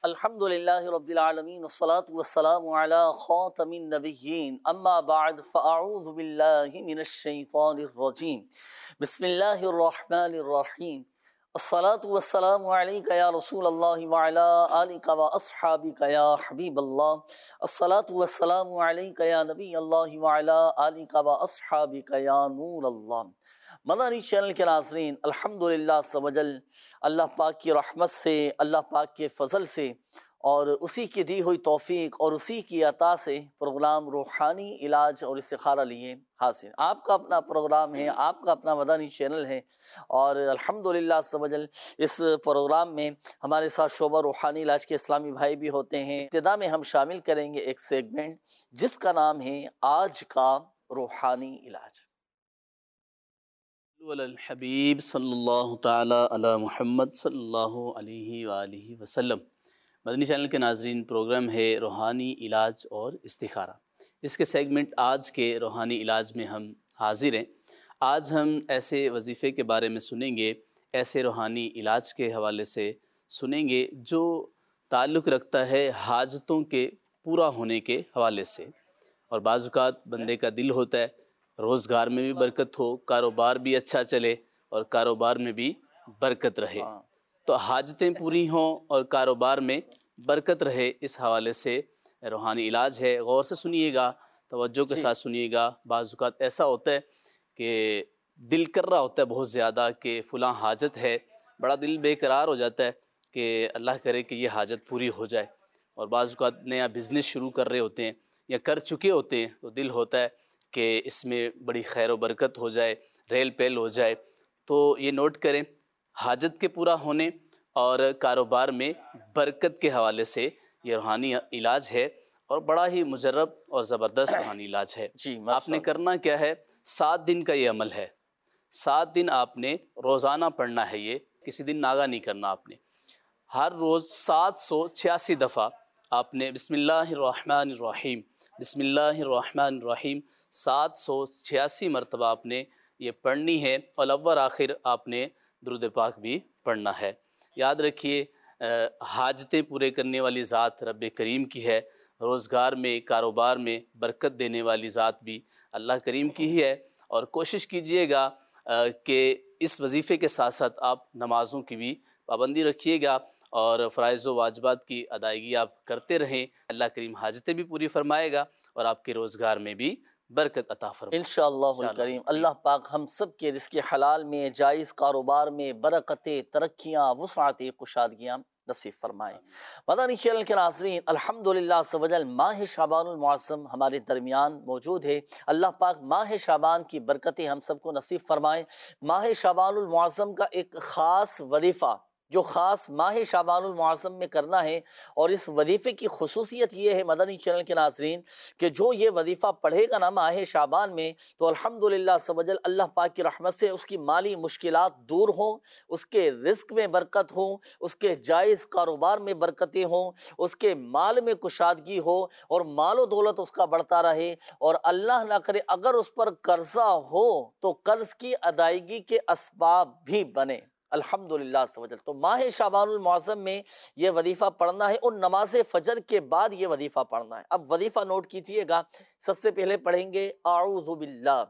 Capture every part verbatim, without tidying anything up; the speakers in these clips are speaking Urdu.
الحمد للہ رب العالمین والصلاة والسلام علی خاتم النبیین اما بعد فاعوذ باللہ من الشیطان الرجیم بسم اللہ الرحمن الرحیم الصلاة والسلام علیک یا رسول اللہ وعلی آلک و اصحابک یا حبیب اللہ الصلاة والسلام علیک یا نبی اللہ وعلی آلک و اصحابک یا نور اللہ۔ مدنی چینل کے ناظرین، الحمدللہ عز و جل اللہ پاک کی رحمت سے، اللہ پاک کے فضل سے اور اسی کی دی ہوئی توفیق اور اسی کی عطا سے پروگرام روحانی علاج اور استخارہ لیے حاضر۔ آپ کا اپنا پروگرام ہے، آپ کا اپنا مدنی چینل ہے، اور الحمدللہ عز و جل اس پروگرام میں ہمارے ساتھ شعبہ روحانی علاج کے اسلامی بھائی بھی ہوتے ہیں۔ ابتدا میں ہم شامل کریں گے ایک سیگمنٹ جس کا نام ہے آج کا روحانی علاج۔ علی الحبیب صلی اللہ تعالی علی محمد صلی اللہ علیہ وآلہ وسلم۔ مدنی چینل کے ناظرین، پروگرام ہے روحانی علاج اور استخارہ۔ اس کے سیگمنٹ آج کے روحانی علاج میں ہم حاضر ہیں۔ آج ہم ایسے وظیفے کے بارے میں سنیں گے، ایسے روحانی علاج کے حوالے سے سنیں گے جو تعلق رکھتا ہے حاجتوں کے پورا ہونے کے حوالے سے۔ اور بعض اوقات بندے کا دل ہوتا ہے روزگار میں بھی برکت ہو، کاروبار بھی اچھا چلے اور کاروبار میں بھی برکت رہے، تو حاجتیں پوری ہوں اور کاروبار میں برکت رہے۔ اس حوالے سے روحانی علاج ہے، غور سے سنیے گا، توجہ کے ساتھ سنیے گا۔ بعض اوقات ایسا ہوتا ہے کہ دل کر رہا ہوتا ہے بہت زیادہ کہ فلاں حاجت ہے، بڑا دل بے قرار ہو جاتا ہے کہ اللہ کرے کہ یہ حاجت پوری ہو جائے۔ اور بعض اوقات نیا بزنس شروع کر رہے ہوتے ہیں یا کر چکے ہوتے ہیں تو دل ہوتا ہے کہ اس میں بڑی خیر و برکت ہو جائے، ریل پیل ہو جائے۔ تو یہ نوٹ کریں، حاجت کے پورا ہونے اور کاروبار میں برکت کے حوالے سے یہ روحانی علاج ہے، اور بڑا ہی مجرب اور زبردست روحانی علاج ہے۔ جی، آپ نے کرنا کیا ہے، سات دن کا یہ عمل ہے۔ سات دن آپ نے روزانہ پڑھنا ہے، یہ کسی دن ناغہ نہیں کرنا آپ نے۔ ہر روز سات سو چھیاسی دفعہ آپ نے بسم اللہ الرحمن الرحیم بسم اللہ الرحمن الرحیم سات سو چھیاسی مرتبہ آپ نے یہ پڑھنی ہے، اور اول آخر آپ نے درود پاک بھی پڑھنا ہے۔ یاد رکھیے، حاجتیں پورے کرنے والی ذات رب کریم کی ہے، روزگار میں، کاروبار میں برکت دینے والی ذات بھی اللہ کریم کی ہی ہے۔ اور کوشش کیجئے گا کہ اس وظیفے کے ساتھ ساتھ آپ نمازوں کی بھی پابندی رکھیے گا اور فرائض و واجبات کی ادائیگی آپ کرتے رہیں۔ اللہ کریم حاجتیں بھی پوری فرمائے گا اور آپ کے روزگار میں بھی برکت عطا فرمائے گا انشاءاللہ الکریم۔ اللہ پاک ہم سب کے رزق حلال میں، جائز کاروبار میں برکتیں، ترقیاں، وسعتیں، کشادگیاں نصیب فرمائے۔ مدنی چینل کے ناظرین، الحمدللہ عز و جل ماہ شعبان المعظم ہمارے درمیان موجود ہے۔ اللہ پاک ماہ شعبان کی برکتیں ہم سب کو نصیب فرمائے۔ ماہ شعبان المعظم کا ایک خاص وظیفہ جو خاص ماہ شعبان المعظم میں کرنا ہے، اور اس وظیفے کی خصوصیت یہ ہے مدنی چینل کے ناظرین کہ جو یہ وظیفہ پڑھے گا نا ماہ شعبان میں، تو الحمدللہ عز و جل اللہ پاک کی رحمت سے اس کی مالی مشکلات دور ہوں، اس کے رزق میں برکت ہوں، اس کے جائز کاروبار میں برکتیں ہوں، اس کے مال میں کشادگی ہو، اور مال و دولت اس کا بڑھتا رہے، اور اللہ نہ کرے اگر اس پر قرضہ ہو تو قرض کی ادائیگی کے اسباب بھی بنے، الحمدللہ عز و جل۔ تو ماہ شعبان المعظم میں یہ وظیفہ پڑھنا ہے، اور نماز فجر کے بعد یہ وظیفہ پڑھنا ہے۔ اب وظیفہ نوٹ کیجئے گا، سب سے پہلے پڑھیں گے اعوذ باللہ،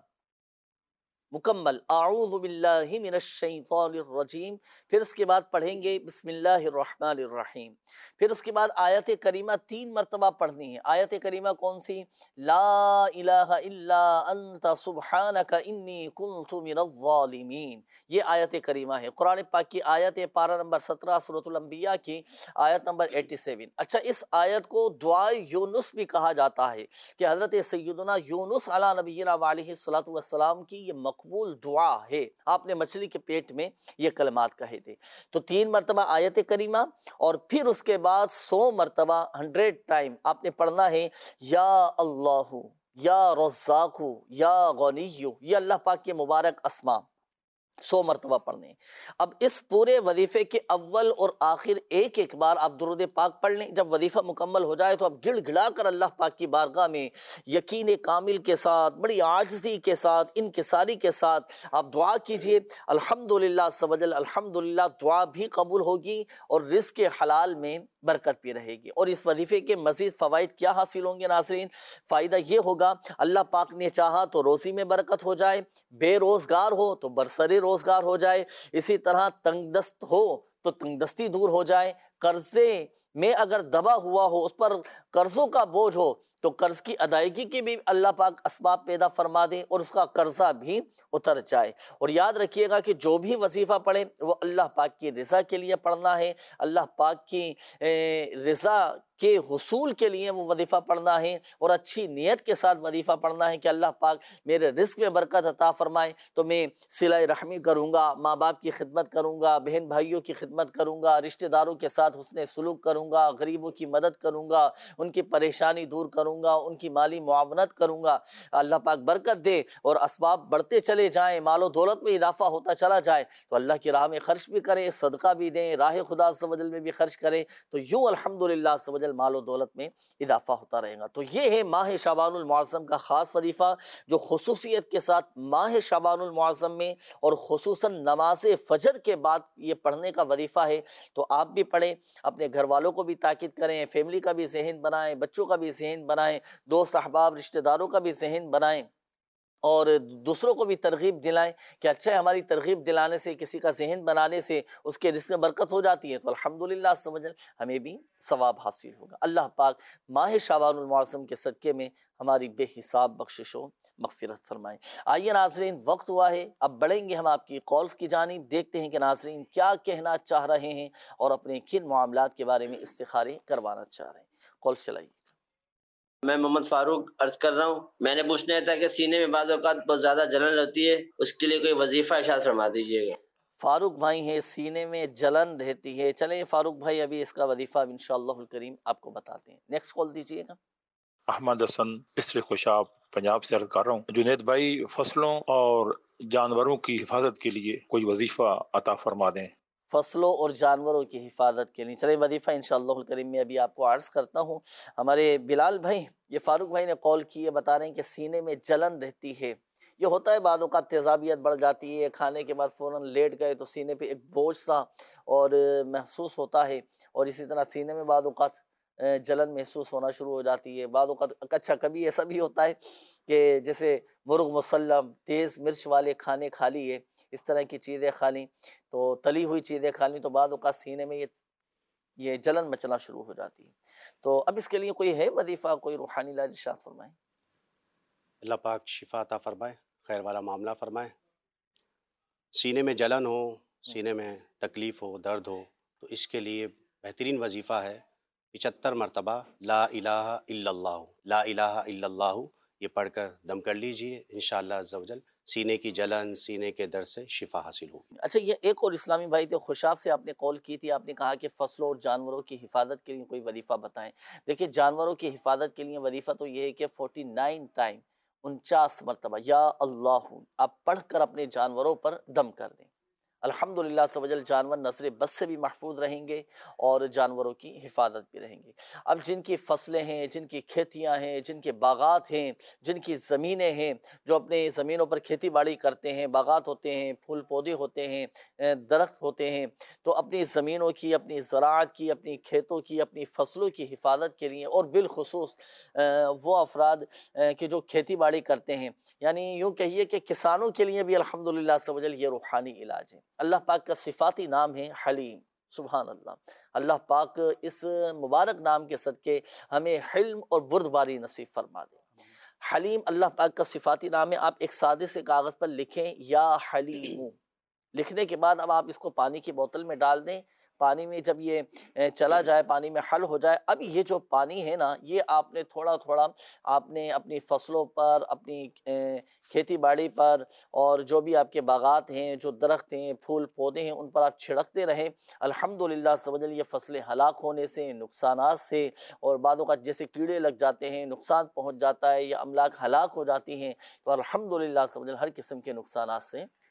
مکمل اعوذ باللہ من الشیطان الرجیم، پھر اس کے بعد پڑھیں گے بسم اللہ الرحمن الرحیم، پھر اس کے بعد آیت کریمہ تین مرتبہ پڑھنی ہے۔ آیت کریمہ کون سی؟ لا الہ الا انت سبحانک انی کنت من الظالمین، یہ آیت کریمہ ہے، قرآن پاک کی آیت پارہ نمبر سترہ سورۃ الانبیاء کی آیت نمبر سیاسی۔ اچھا، اس آیت کو دعائے یونس بھی کہا جاتا ہے کہ حضرت سیدنا یونس علیہ نبینا علیہ الصلوۃ والسلام کی یہ مقبول دعا ہے، آپ نے مچھلی کے پیٹ میں یہ کلمات کہے تھے۔ تو تین مرتبہ آیت کریمہ، اور پھر اس کے بعد سو مرتبہ ہنڈریڈ ٹائم آپ نے پڑھنا ہے یا اللہ، یا رزاق، یا غنی، یہ اللہ پاک کے مبارک اسما۔ سو مرتبہ پڑھنے ہیں۔ اب اس پورے وظیفے کے اول اور آخر ایک ایک بار آپ درود پاک پڑھ لیں۔ جب وظیفہ مکمل ہو جائے تو آپ گڑ گڑا کر اللہ پاک کی بارگاہ میں یقین کامل کے ساتھ، بڑی عاجزی کے ساتھ، انکساری کے ساتھ آپ دعا کیجئے۔ الحمدللہ عز و جل، الحمدللہ دعا بھی قبول ہوگی اور رزق حلال میں برکت بھی رہے گی۔ اور اس وظیفے کے مزید فوائد کیا حاصل ہوں گے ناظرین؟ فائدہ یہ ہوگا، اللہ پاک نے چاہا تو روزی میں برکت ہو جائے، بے روزگار ہو تو برسر روزگار ہو جائے، اسی طرح تنگ دست ہو تو تنگ دستی دور ہو جائے، قرضے میں اگر دبا ہوا ہو، اس پر قرضوں کا بوجھ ہو تو قرض کی ادائیگی کے بھی اللہ پاک اسباب پیدا فرما دے اور اس کا قرضہ بھی اتر جائے۔ اور یاد رکھیے گا کہ جو بھی وظیفہ پڑھے وہ اللہ پاک کی رضا کے لیے پڑھنا ہے، اللہ پاک کی رضا کے حصول کے لیے وہ وظیفہ پڑھنا ہے، اور اچھی نیت کے ساتھ وظیفہ پڑھنا ہے کہ اللہ پاک میرے رزق میں برکت عطا فرمائے تو میں صلہ رحمی کروں گا، ماں باپ کی خدمت کروں گا، بہن بھائیوں کی خدمت کروں گا، رشتہ داروں کے ساتھ حسن سلوک کروں گا، غریبوں کی مدد کروں گا، ان کی پریشانی دور کروں گا، ان کی مالی معاونت کروں گا۔ اللہ پاک برکت دے اور اسباب بڑھتے چلے جائیں، مال و دولت میں اضافہ ہوتا چلا جائے تو اللہ کی راہ میں خرچ بھی کریں، صدقہ بھی دیں، راہ خدا عز و جل میں بھی خرچ کریں، تو یوں الحمدللہ عز و جل مال و دولت میں اضافہ ہوتا رہے گا۔ تو یہ ہے ماہ شعبان المعظم کا خاص وظیفہ جو خصوصیت کے ساتھ ماہ شعبان المعظم میں اور خصوصاً نماز فجر کے بعد یہ پڑھنے کا وظیفہ ہے۔ تو آپ بھی پڑھیں، اپنے گھر والوں کو بھی تاکید کریں، فیملی کا بھی ذہن بنائیں، بچوں کا بھی ذہن بنائیں، دوست احباب رشتہ داروں کا بھی ذہن بنائیں، اور دوسروں کو بھی ترغیب دلائیں کہ اچھا ہماری ترغیب دلانے سے، کسی کا ذہن بنانے سے اس کے رزق میں برکت ہو جاتی ہے تو الحمدللہ عز و جل ہمیں بھی ثواب حاصل ہوگا۔ اللہ پاک ماہ شعبان المعظم کے صدقے میں ہماری بے حساب بخشش و مغفرت فرمائیں۔ آئیے ناظرین، وقت ہوا ہے، اب بڑھیں گے ہم آپ کی کالز کی جانب، دیکھتے ہیں کہ ناظرین کیا کہنا چاہ رہے ہیں اور اپنے کن معاملات کے بارے میں استخارے کروانا چاہ رہے ہیں۔ کال چلائیے۔ میں محمد فاروق عرض کر رہا ہوں، میں نے پوچھنا تھا کہ سینے میں بعض اوقات بہت زیادہ جلن ہوتی ہے، اس کے لیے کوئی وظیفہ ارشاد فرما دیجیے گا۔ فاروق بھائی ہیں، سینے میں جلن رہتی ہے، چلیں فاروق بھائی ابھی اس کا وظیفہ انشاءاللہ الکریم آپ کو بتاتے ہیں۔ نیکسٹ کال دیجیے گا۔ احمد حسن اسر خوشاب پنجاب سے عرض کر رہا ہوں، جنید بھائی فصلوں اور جانوروں کی حفاظت کے لیے کوئی وظیفہ عطا فرما دیں۔ فصلوں اور جانوروں کی حفاظت کے لیے چلیں وظیفہ انشاءاللہ الکریم میں ابھی آپ کو عرض کرتا ہوں۔ ہمارے بلال بھائی، یہ فاروق بھائی نے کال کی ہے، بتا رہے ہیں کہ سینے میں جلن رہتی ہے۔ یہ ہوتا ہے بعض اوقات تیزابیت بڑھ جاتی ہے، کھانے کے بعد فوراً لیٹ گئے تو سینے پہ ایک بوجھ سا اور محسوس ہوتا ہے، اور اسی طرح سینے میں بعض اوقات جلن محسوس ہونا شروع ہو جاتی ہے۔ بعض اوقات اچھا کبھی ایسا بھی ہوتا ہے کہ جیسے مرغ مسلم، تیز مرچ والے کھانے کھا لیے، اس طرح کی چیزیں کھا لیں، تو تلی ہوئی چیزیں کھا لیں تو بعض اوقات سینے میں یہ یہ جلن مچنا شروع ہو جاتی ہے۔ تو اب اس کے لیے کوئی ہے وظیفہ، کوئی روحانی علاج ارشاد فرمائیں۔ اللہ پاک شفا عطا فرمائے، خیر والا معاملہ فرمائے۔ سینے میں جلن ہو، سینے میں تکلیف ہو، درد ہو، تو اس کے لیے بہترین وظیفہ ہے پچہتر مرتبہ لا الہ الا اللہ، لا الہ الا اللہ، یہ پڑھ کر دم کر لیجئے، انشاءاللہ عز و جل سینے کی جلن، سینے کے درد سے شفا حاصل ہوگی۔ اچھا، یہ ایک اور اسلامی بھائی تھے خوشاب سے، آپ نے کال کی تھی، آپ نے کہا کہ فصلوں اور جانوروں کی حفاظت کے لیے کوئی وظیفہ بتائیں۔ دیکھیں جانوروں کی حفاظت کے لیے وظیفہ تو یہ ہے کہ فورٹی نائن ٹائم، انچاس مرتبہ یا اللہ آپ پڑھ کر اپنے جانوروں پر دم کر دیں۔ الحمدللہ عز و جل جانور نظر بد سے بھی محفوظ رہیں گے اور جانوروں کی حفاظت بھی رہیں گی۔ اب جن کی فصلیں ہیں، جن کی کھیتیاں ہیں، جن کے باغات ہیں، جن کی زمینیں ہیں، جو اپنے زمینوں پر کھیتی باڑی کرتے ہیں، باغات ہوتے ہیں، پھول پودے ہوتے ہیں، درخت ہوتے ہیں، تو اپنی زمینوں کی، اپنی زراعت کی، اپنی کھیتوں کی، اپنی فصلوں کی حفاظت کے لیے، اور بالخصوص وہ افراد کہ جو کھیتی باڑی کرتے ہیں، یعنی یوں کہیے کہ کسانوں کے لیے بھی الحمدللہ عز و جل یہ روحانی علاج ہے۔ اللہ پاک کا صفاتی نام ہے حلیم، سبحان اللہ۔ اللہ پاک اس مبارک نام کے صدقے ہمیں حلم اور بردباری نصیب فرما دے۔ حلیم اللہ پاک کا صفاتی نام ہے۔ آپ ایک سادے سے کاغذ پر لکھیں یا حلیم، لکھنے کے بعد اب آپ اس کو پانی کی بوتل میں ڈال دیں، پانی میں جب یہ چلا جائے، پانی میں حل ہو جائے، اب یہ جو پانی ہے نا، یہ آپ نے تھوڑا تھوڑا آپ نے اپنی فصلوں پر، اپنی کھیتی باڑی پر، اور جو بھی آپ کے باغات ہیں، جو درخت ہیں، پھول پودے ہیں، ان پر آپ چھڑکتے رہیں۔ الحمدللہ عز و جل یہ فصلیں ہلاک ہونے سے، نقصانات سے، اور بعض اوقات جیسے کیڑے لگ جاتے ہیں، نقصان پہنچ جاتا ہے، یا املاک ہلاک ہو جاتی ہیں، تو الحمدللہ عز و جل ہر قسم کے نقصانات سے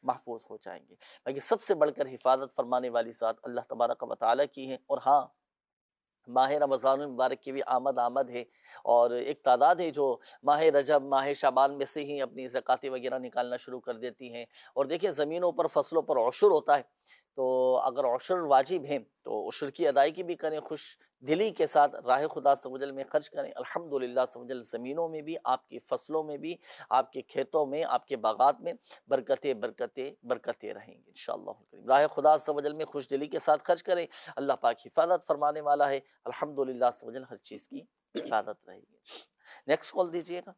محفوظ ہو جائیں گے۔ باقی سب سے بڑھ کر حفاظت فرمانے والی ذات اللہ تبارک و تعالیٰ کی ہے۔ اور ہاں، ماہ رمضان المبارک کی بھی آمد آمد ہے، اور ایک تعداد ہے جو ماہ رجب ماہ شعبان میں سے ہی اپنی زکوٰۃ وغیرہ نکالنا شروع کر دیتی ہیں۔ اور دیکھیں زمینوں پر فصلوں پر عشر ہوتا ہے، تو اگر عشر واجب ہیں تو عشر کی ادائیگی بھی کریں، خوش دلی کے ساتھ راہ خدا عز و جل میں خرچ کریں۔ الحمدللہ عز و جل زمینوں میں بھی، آپ کی فصلوں میں بھی، آپ کے کھیتوں میں، آپ کے باغات میں برکتیں برکتیں برکتیں رہیں گی انشاءاللہ الکریم۔ راہ خدا عز و جل میں خوش دلی کے ساتھ خرچ کریں، اللہ پاک حفاظت فرمانے والا ہے، الحمدللہ عز و جل ہر چیز کی حفاظت رہے گی۔ نیکسٹ کال دیجئے گا۔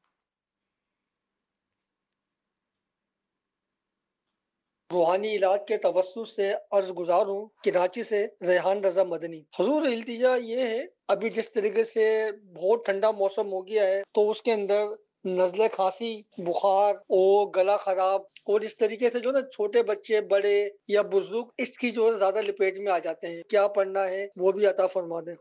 روحانی علاج کے توسط سے عرض گزار ہوں، کراچی سے ریحان رضا مدنی۔ حضور التجا یہ ہے، ابھی جس طریقے سے بہت ٹھنڈا موسم ہو گیا ہے تو اس کے اندر نزلہ کھانسی، بخار اور گلا خراب، اور اس طریقے سے جو نا چھوٹے بچے، بڑے یا بزرگ اس کی جو ہے زیادہ لپیٹ میں آ جاتے ہیں، کیا پڑھنا ہے وہ بھی عطا فرما دیں۔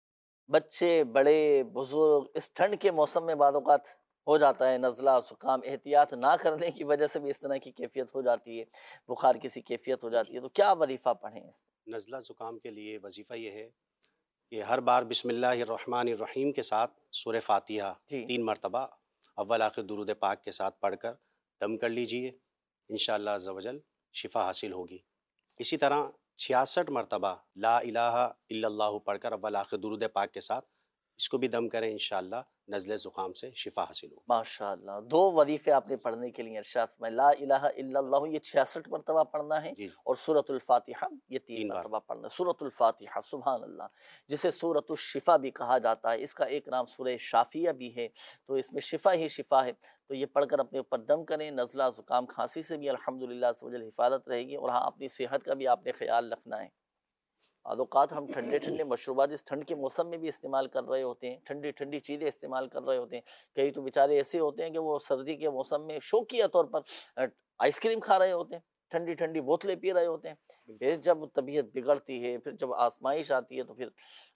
بچے، بڑے، بزرگ اس ٹھنڈ کے موسم میں بعض اوقات ہو جاتا ہے نزلہ زکام، احتیاط نہ کرنے کی وجہ سے بھی اس طرح کی کیفیت ہو جاتی ہے، بخار کسی کیفیت ہو جاتی ہے، تو کیا وظیفہ پڑھیں؟ نزلہ زکام کے لیے وظیفہ یہ ہے کہ ہر بار بسم اللہ الرحمن الرحیم کے ساتھ سورہ فاتحہ جی تین مرتبہ اول آخر درود پاک کے ساتھ پڑھ کر دم کر لیجئے، انشاءاللہ عز و جل شفا حاصل ہوگی۔ اسی طرح چھیاسٹھ مرتبہ لا الہ الا اللہ پڑھ کر اول آخر درود پاک کے ساتھ اس کو بھی دم کریں، انشاءاللہ نزلہ زکام سے شفا حاصل ہو۔ ماشاءاللہ، دو وظیفے آپ نے پڑھنے کے لیے ارشاد فرمایا، لا الہ الا اللہ یہ چھیاسٹھ مرتبہ پڑھنا ہے، جی اور سورۃ الفاتحہ یہ تین تین بار۔ مرتبہ پڑھنا ہے۔ سورۃ الفاتحہ، سبحان اللہ، جسے سورۃ الشفا بھی کہا جاتا ہے، اس کا ایک نام سورہ شافیہ بھی ہے، تو اس میں شفا ہی شفا ہے، تو یہ پڑھ کر اپنے اوپر دم کریں۔ نزلہ زکام کھانسی سے بھی الحمدللہ عز و جل حفاظت رہے گی، اور ہاں اپنی صحت کا بھی آپ نے خیال رکھنا ہے۔ بعض اوقات ہم ٹھنڈے ٹھنڈے مشروبات اس ٹھنڈ کے موسم میں بھی استعمال کر رہے ہوتے ہیں، ٹھنڈی ٹھنڈی چیزیں استعمال کر رہے ہوتے ہیں، کئی تو بیچارے ایسے ہوتے ہیں کہ وہ سردی کے موسم میں شوقیہ طور پر آئس کریم کھا رہے ہوتے ہیں، ٹھنڈی ٹھنڈی بوتلیں پی رہے ہوتے ہیں، پھر جب طبیعت بگڑتی ہے، پھر جب آزمائش آتی ہے، تو پھر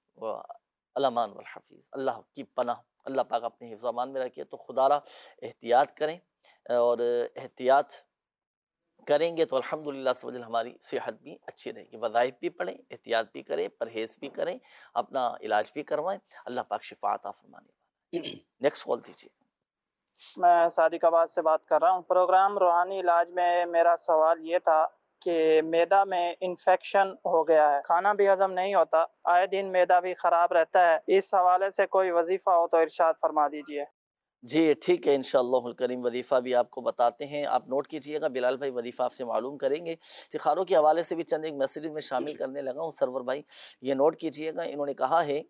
الامان والحفیظ، اللہ کی پناہ، اللہ پاک اپنے حفظ و امان میں رکھے۔ تو خدا را احتیاط کریں، اور احتیاط کریں گے تو الحمدللہ عز و جل ہماری صحت بھی اچھی رہے گی۔ وظائف بھی پڑھیں، احتیاط بھی کریں، پرہیز بھی کریں، اپنا علاج بھی کروائیں، اللہ پاک شفا عطا فرمانے والا ہے۔ نیکسٹ کال دیجیے۔ میں صادق آباد سے بات کر رہا ہوں۔ پروگرام روحانی علاج میں میرا سوال یہ تھا کہ معدہ میں انفیکشن ہو گیا ہے، کھانا بھی ہضم نہیں ہوتا، آئے دن معدہ بھی خراب رہتا ہے، اس حوالے سے کوئی وظیفہ ہو تو ارشاد فرما دیجیے۔ جی ٹھیک ہے، انشاءاللہ الکریم وظیفہ بھی آپ کو بتاتے ہیں، آپ نوٹ کیجئے گا، بلال بھائی وظیفہ آپ سے معلوم کریں گے۔ استخاروں کے حوالے سے بھی چند ایک میسیج میں شامل کرنے لگا ہوں، سرور بھائی یہ نوٹ کیجئے گا۔ انہوں نے کہا ہے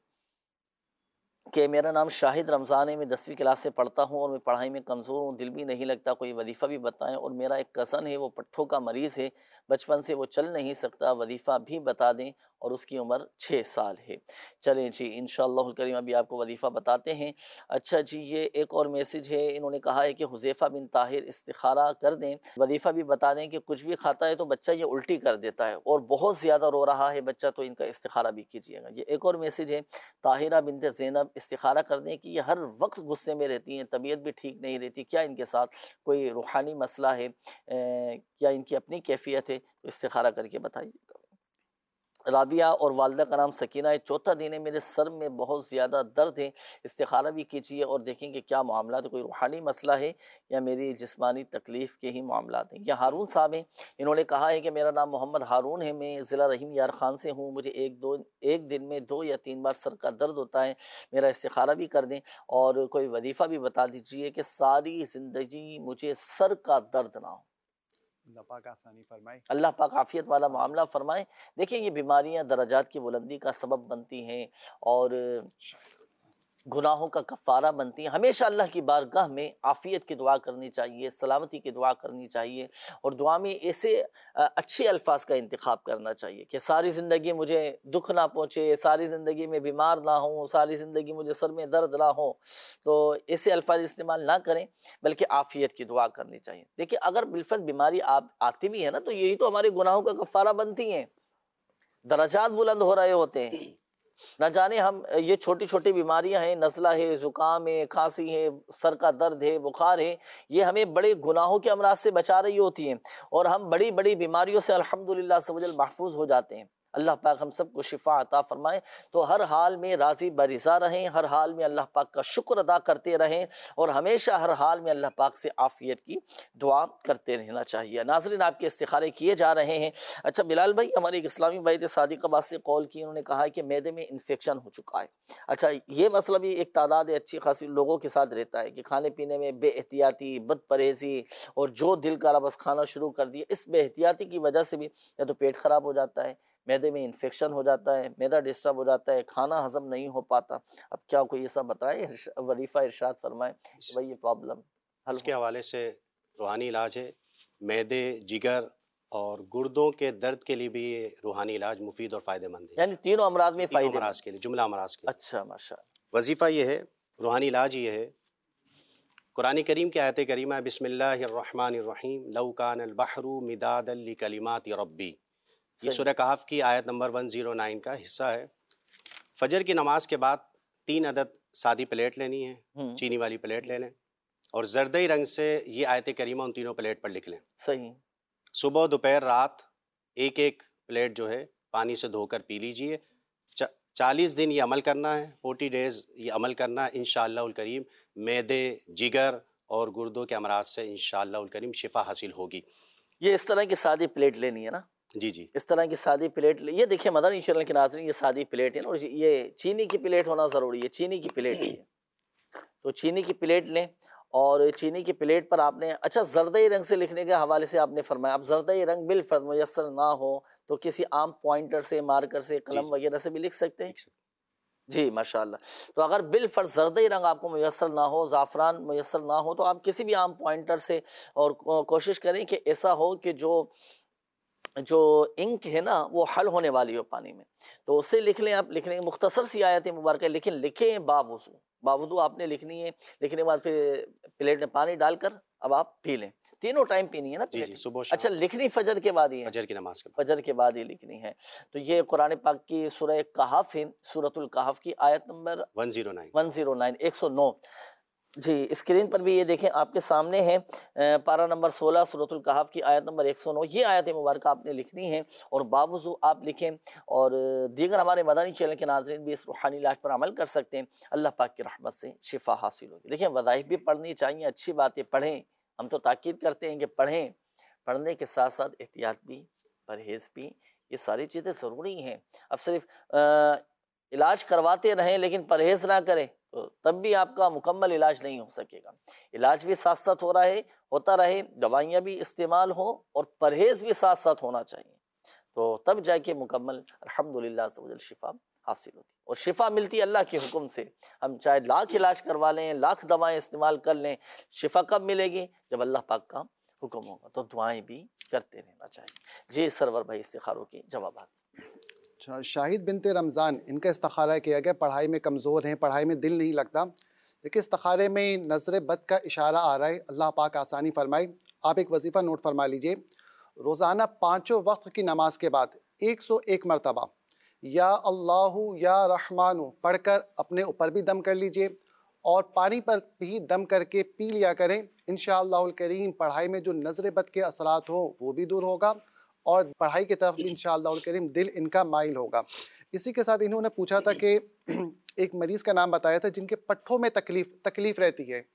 کہ میرا نام شاہد رمضان ہے، میں دسویں کلاس سے پڑھتا ہوں اور میں پڑھائی میں کمزور ہوں، دل بھی نہیں لگتا، کوئی وظیفہ بھی بتائیں، اور میرا ایک کزن ہے وہ پٹھوں کا مریض ہے، بچپن سے وہ چل نہیں سکتا، وظیفہ بھی بتا دیں، اور اس کی عمر چھ سال ہے۔ چلیں جی انشاءاللہ الکریم ابھی آپ کو وظیفہ بتاتے ہیں۔ اچھا جی، یہ ایک اور میسیج ہے، انہوں نے کہا ہے کہ حذیفہ بن طاہر استخارہ کر دیں، وظیفہ بھی بتا دیں کہ کچھ بھی کھاتا ہے تو بچہ یہ الٹی کر دیتا ہے اور بہت زیادہ رو رہا ہے بچہ، تو ان کا استخارہ بھی کیجیے گا۔ یہ ایک اور میسیج ہے، طاہرہ بنت زینب استخارہ کر دیں کہ یہ ہر وقت غصے میں رہتی ہیں، طبیعت بھی ٹھیک نہیں رہتی، کیا ان کے ساتھ کوئی روحانی مسئلہ ہے، کیا ان کی اپنی کیفیت ہے، تو استخارہ کر کے بتائیے گا۔ رابعہ اور والدہ کا نام سکینہ ہے، چوتھا دن ہے، میرے سر میں بہت زیادہ درد ہے، استخارہ بھی کیجیے اور دیکھیں کہ کیا معاملات ہے، کوئی روحانی مسئلہ ہے یا میری جسمانی تکلیف کے ہی معاملات ہیں۔ یہ ہارون صاحب ہیں، انہوں نے کہا ہے کہ میرا نام محمد ہارون ہے، میں ضلع رحیم یار خان سے ہوں، مجھے ایک دو ایک دن میں دو یا تین بار سر کا درد ہوتا ہے، میرا استخارہ بھی کر دیں اور کوئی وظیفہ بھی بتا دیجیے کہ ساری زندگی مجھے سر کا درد نہ ہو۔ اللہ پاک آسانی فرمائے، اللہ پاک عافیت والا معاملہ فرمائے۔ دیکھیں یہ بیماریاں درجات کی بلندی کا سبب بنتی ہیں اور گناہوں کا کفارہ بنتی ہیں۔ ہمیشہ اللہ کی بارگاہ میں عافیت کی دعا کرنی چاہیے، سلامتی کی دعا کرنی چاہیے، اور دعا میں ایسے اچھے الفاظ کا انتخاب کرنا چاہیے کہ ساری زندگی مجھے دکھ نہ پہنچے، ساری زندگی میں بیمار نہ ہوں، ساری زندگی مجھے سر میں درد نہ ہو، تو ایسے الفاظ استعمال نہ کریں، بلکہ عافیت کی دعا کرنی چاہیے۔ دیکھیں اگر بالفعل بیماری آپ آتی بھی ہے نا، تو یہی تو ہمارے گناہوں کا کفارہ بنتی ہیں، درجات بلند ہو رہے ہوتے ہیں، نہ جانے ہم یہ چھوٹی چھوٹی بیماریاں ہیں، نزلہ ہے، زکام ہے، کھانسی ہے، سر کا درد ہے، بخار ہے، یہ ہمیں بڑے گناہوں کے امراض سے بچا رہی ہوتی ہیں، اور ہم بڑی بڑی بیماریوں سے الحمدللہ عز و جل محفوظ ہو جاتے ہیں۔ اللہ پاک ہم سب کو شفا عطا فرمائے۔ تو ہر حال میں راضی برضا رہیں، ہر حال میں اللہ پاک کا شکر ادا کرتے رہیں، اور ہمیشہ ہر حال میں اللہ پاک سے عافیت کی دعا کرتے رہنا چاہیے۔ ناظرین، آپ کے استخارے کیے جا رہے ہیں۔ اچھا بلال بھائی، ہمارے ایک اسلامی بھائی تھے صادق آباد سے کال کی، انہوں نے کہا ہے کہ معدے میں انفیکشن ہو چکا ہے۔ اچھا، یہ مسئلہ بھی ایک تعداد اچھی خاصی لوگوں کے ساتھ رہتا ہے کہ کھانے پینے میں بے احتیاطی، بد پرہیزی، اور جو دل کرا بس کھانا شروع کر دیا، اس بے احتیاطی کی وجہ سے بھی یا تو پیٹ خراب ہو جاتا ہے، معدے میں انفیکشن ہو جاتا ہے، معدہ ڈسٹرب ہو جاتا ہے، کھانا ہضم نہیں ہو پاتا۔ اب کیا کوئی ایسا بتائے، وظیفہ ارشاد فرمائے کہ بھائی یہ پرابلم حل اس کے حوالے سے روحانی علاج ہے۔ معدے، جگر اور گردوں کے درد کے لیے بھی یہ روحانی علاج مفید اور فائدہ مند ہے، یعنی تینوں امراض میں تینوں فائدے امراض کے لیے، جملہ امراض کے لیے۔ اچھا، ماشاء وظیفہ یہ ہے، روحانی علاج یہ ہے، قرآن کریم کی آیت کریمہ بسم اللہ الرحمن الرحیم لو کان البحر مدادا لکلمات ربی، یہ سورہ کہف کی آیت نمبر ایک سو نو کا حصہ ہے۔ فجر کی نماز کے بعد تین عدد سادی پلیٹ لینی ہے، چینی والی پلیٹ لے لیں، اور زردئی رنگ سے یہ آیت کریمہ ان تینوں پلیٹ پر لکھ لیں۔ صحیح۔ صبح، دوپہر، رات ایک ایک پلیٹ جو ہے پانی سے دھو کر پی لیجئے۔ چالیس دن یہ عمل کرنا ہے، فورٹی ڈیز یہ عمل کرنا ہے، انشاءاللہ الکریم معدے، جگر اور گردوں کے امراض سے انشاءاللہ الکریم شفا حاصل ہوگی۔ یہ اس طرح کی سادی پلیٹ لینی ہے نا؟ جی جی، اس طرح کی سادی پلیٹ لے- یہ دیکھیں مدنی چینل کے ناظرین، یہ سادی پلیٹ ہے نا، اور یہ چینی کی پلیٹ ہونا ضروری ہے، چینی کی پلیٹ ہی ہے۔ تو چینی کی پلیٹ لیں، اور چینی کی پلیٹ پر آپ نے، اچھا زردئی رنگ سے لکھنے کے حوالے سے آپ نے فرمایا، اب زردئی رنگ بالفرض میسر نہ ہو تو کسی عام پوائنٹر سے، مارکر سے، قلم وغیرہ سے بھی لکھ سکتے ہیں؟ جی ماشاءاللہ۔ تو اگر بالفرض زردئی رنگ آپ کو میسر نہ ہو، زعفران میسر نہ ہو، تو آپ کسی بھی عام پوائنٹر سے، اور کوشش کریں کہ ایسا ہو کہ جو جو انک ہے نا وہ حل ہونے والی ہو پانی میں، تو اس سے لکھ لیں آپ۔ لکھنے کی مختصر سی آیت مبارکہ، لیکن لکھیں باوضو، باوضو آپ نے لکھنی ہے، لکھنے کے بعد پھر پلیٹ میں پانی ڈال کر اب آپ پی لیں، تینوں ٹائم پینی ہے نا جی پلیٹ؟ جی، صبح شام، اچھا، لکھنی فجر کے بعد ہی ہے؟ فجر کی نماز کے بعد۔ فجر کے بعد ہی لکھنی ہے۔ تو یہ قرآن پاک کی سورہ کہف ہے، سورۃ الکہف کی آیت نمبر one zero nine one zero nine, ایک سو نو۔ جی اسکرین پر بھی یہ دیکھیں آپ کے سامنے ہے، پارہ نمبر سولہ سورۃ الکہف کی آیت نمبر ایک سو نو، یہ آیت مبارکہ آپ نے لکھنی ہے، اور باوضو آپ لکھیں۔ اور دیگر ہمارے مدنی چینل کے ناظرین بھی اس روحانی علاج پر عمل کر سکتے ہیں، اللہ پاک کی رحمت سے شفا حاصل ہوگی۔ دیکھیں وظائف بھی پڑھنی چاہیے، اچھی باتیں پڑھیں، ہم تو تاکید کرتے ہیں کہ پڑھیں، پڑھنے کے ساتھ ساتھ احتیاط بھی، پرہیز بھی، یہ ساری چیزیں ضروری ہیں۔ اب صرف علاج کرواتے رہیں لیکن پرہیز نہ کریں تو تب بھی آپ کا مکمل علاج نہیں ہو سکے گا۔ علاج بھی ساتھ ساتھ ہو رہا ہے، ہوتا رہے، دوائیاں بھی استعمال ہوں، اور پرہیز بھی ساتھ ساتھ ہونا چاہیے، تو تب جا کے مکمل الحمدللہ عز و جل شفا حاصل ہوتی، اور شفا ملتی اللہ کے حکم سے۔ ہم چاہے لاکھ علاج کروا لیں، لاکھ دوائیں استعمال کر لیں، شفا کب ملے گی؟ جب اللہ پاک کا حکم ہوگا۔ تو دعائیں بھی کرتے رہنا چاہیے۔ جی سرور بھائی، استخاروں کے جوابات۔ اچھا، شاہد بنت رمضان، ان کا استخارہ کیا گیا، پڑھائی میں کمزور ہیں، پڑھائی میں دل نہیں لگتا، لیکن استخارے میں نظر بد کا اشارہ آ رہا ہے، اللہ پاک آسانی فرمائے۔ آپ ایک وظیفہ نوٹ فرما لیجئے، روزانہ پانچوں وقت کی نماز کے بعد ایک سو ایک مرتبہ یا اللہ یا رحمان پڑھ کر اپنے اوپر بھی دم کر لیجئے، اور پانی پر بھی دم کر کے پی لیا کریں۔ انشاءاللہ الکریم پڑھائی میں جو نظر بد کے اثرات ہوں وہ بھی دور ہوگا، اور پڑھائی کی طرف بھی انشاءاللہ الکریم دل ان کا مائل ہوگا۔ اسی کے ساتھ انہوں نے پوچھا تھا کہ ایک مریض کا نام بتایا تھا جن کے پٹھوں میں تکلیف تکلیف رہتی ہے،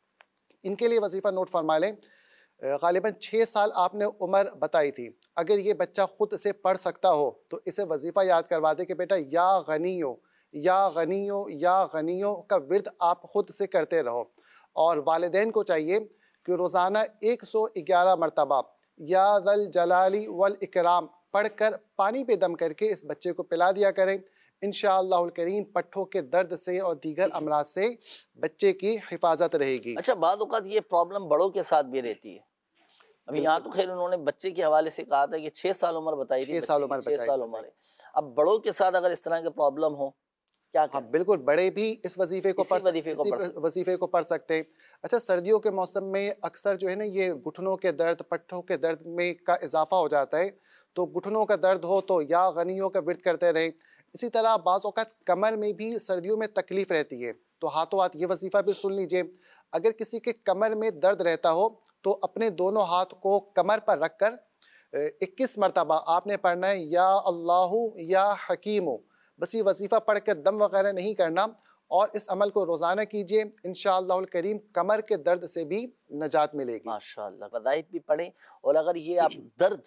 ان کے لیے وظیفہ نوٹ فرما لیں۔ غالباً چھ سال آپ نے عمر بتائی تھی، اگر یہ بچہ خود سے پڑھ سکتا ہو تو اسے وظیفہ یاد کروا دے کہ بیٹا یا غنیو یا غنیو یا غنیو کا ورد آپ خود سے کرتے رہو، اور والدین کو چاہیے کہ روزانہ ایک سو گیارہ مرتبہ یا ذل جلالی والاکرام پڑھ کر پانی پہ دم کر کے اس بچے کو پلا دیا کریں۔ انشاءاللہ الکریم پٹھوں کے درد سے اور دیگر امراض سے بچے کی حفاظت رہے گی۔ اچھا، بعض اوقات یہ پرابلم بڑوں کے ساتھ بھی رہتی ہے۔ ابھی یہاں تو خیر انہوں نے بچے کے حوالے سے کہا تھا کہ چھ سال عمر بتائی تھی، چھ سال عمر چھ سال عمر ہے۔ اب بڑوں کے ساتھ اگر اس طرح کے پرابلم ہو کیا ہاں کریں؟ بالکل، بڑے بھی اس وظیفے کو اسی پڑھ وظیفے کو پڑھ اسی سکتے ہیں۔ وظیفے کو پڑھ سکتے ہیں۔ اچھا، سردیوں کے موسم میں اکثر جو ہے نا یہ گھٹنوں کے درد، پٹھوں کے درد میں کا اضافہ ہو جاتا ہے، تو گھٹنوں کا درد ہو تو یا غنیوں کا ورد کرتے رہیں۔ اسی طرح بعض اوقات کمر میں بھی سردیوں میں تکلیف رہتی ہے، تو ہاتھوں ہاتھ یہ وظیفہ بھی سن لیجئے۔ اگر کسی کے کمر میں درد رہتا ہو تو اپنے دونوں ہاتھ کو کمر پر رکھ کر اکیس مرتبہ آپ نے پڑھنا ہے یا اللہ یا حکیم، بس یہ وظیفہ پڑھ کر دم وغیرہ نہیں کرنا، اور اس عمل کو روزانہ کیجئے، انشاءاللہ الکریم کمر کے درد سے بھی نجات ملے گی۔ ماشاءاللہ، وظائف بھی پڑھیں، اور اگر یہ آپ درد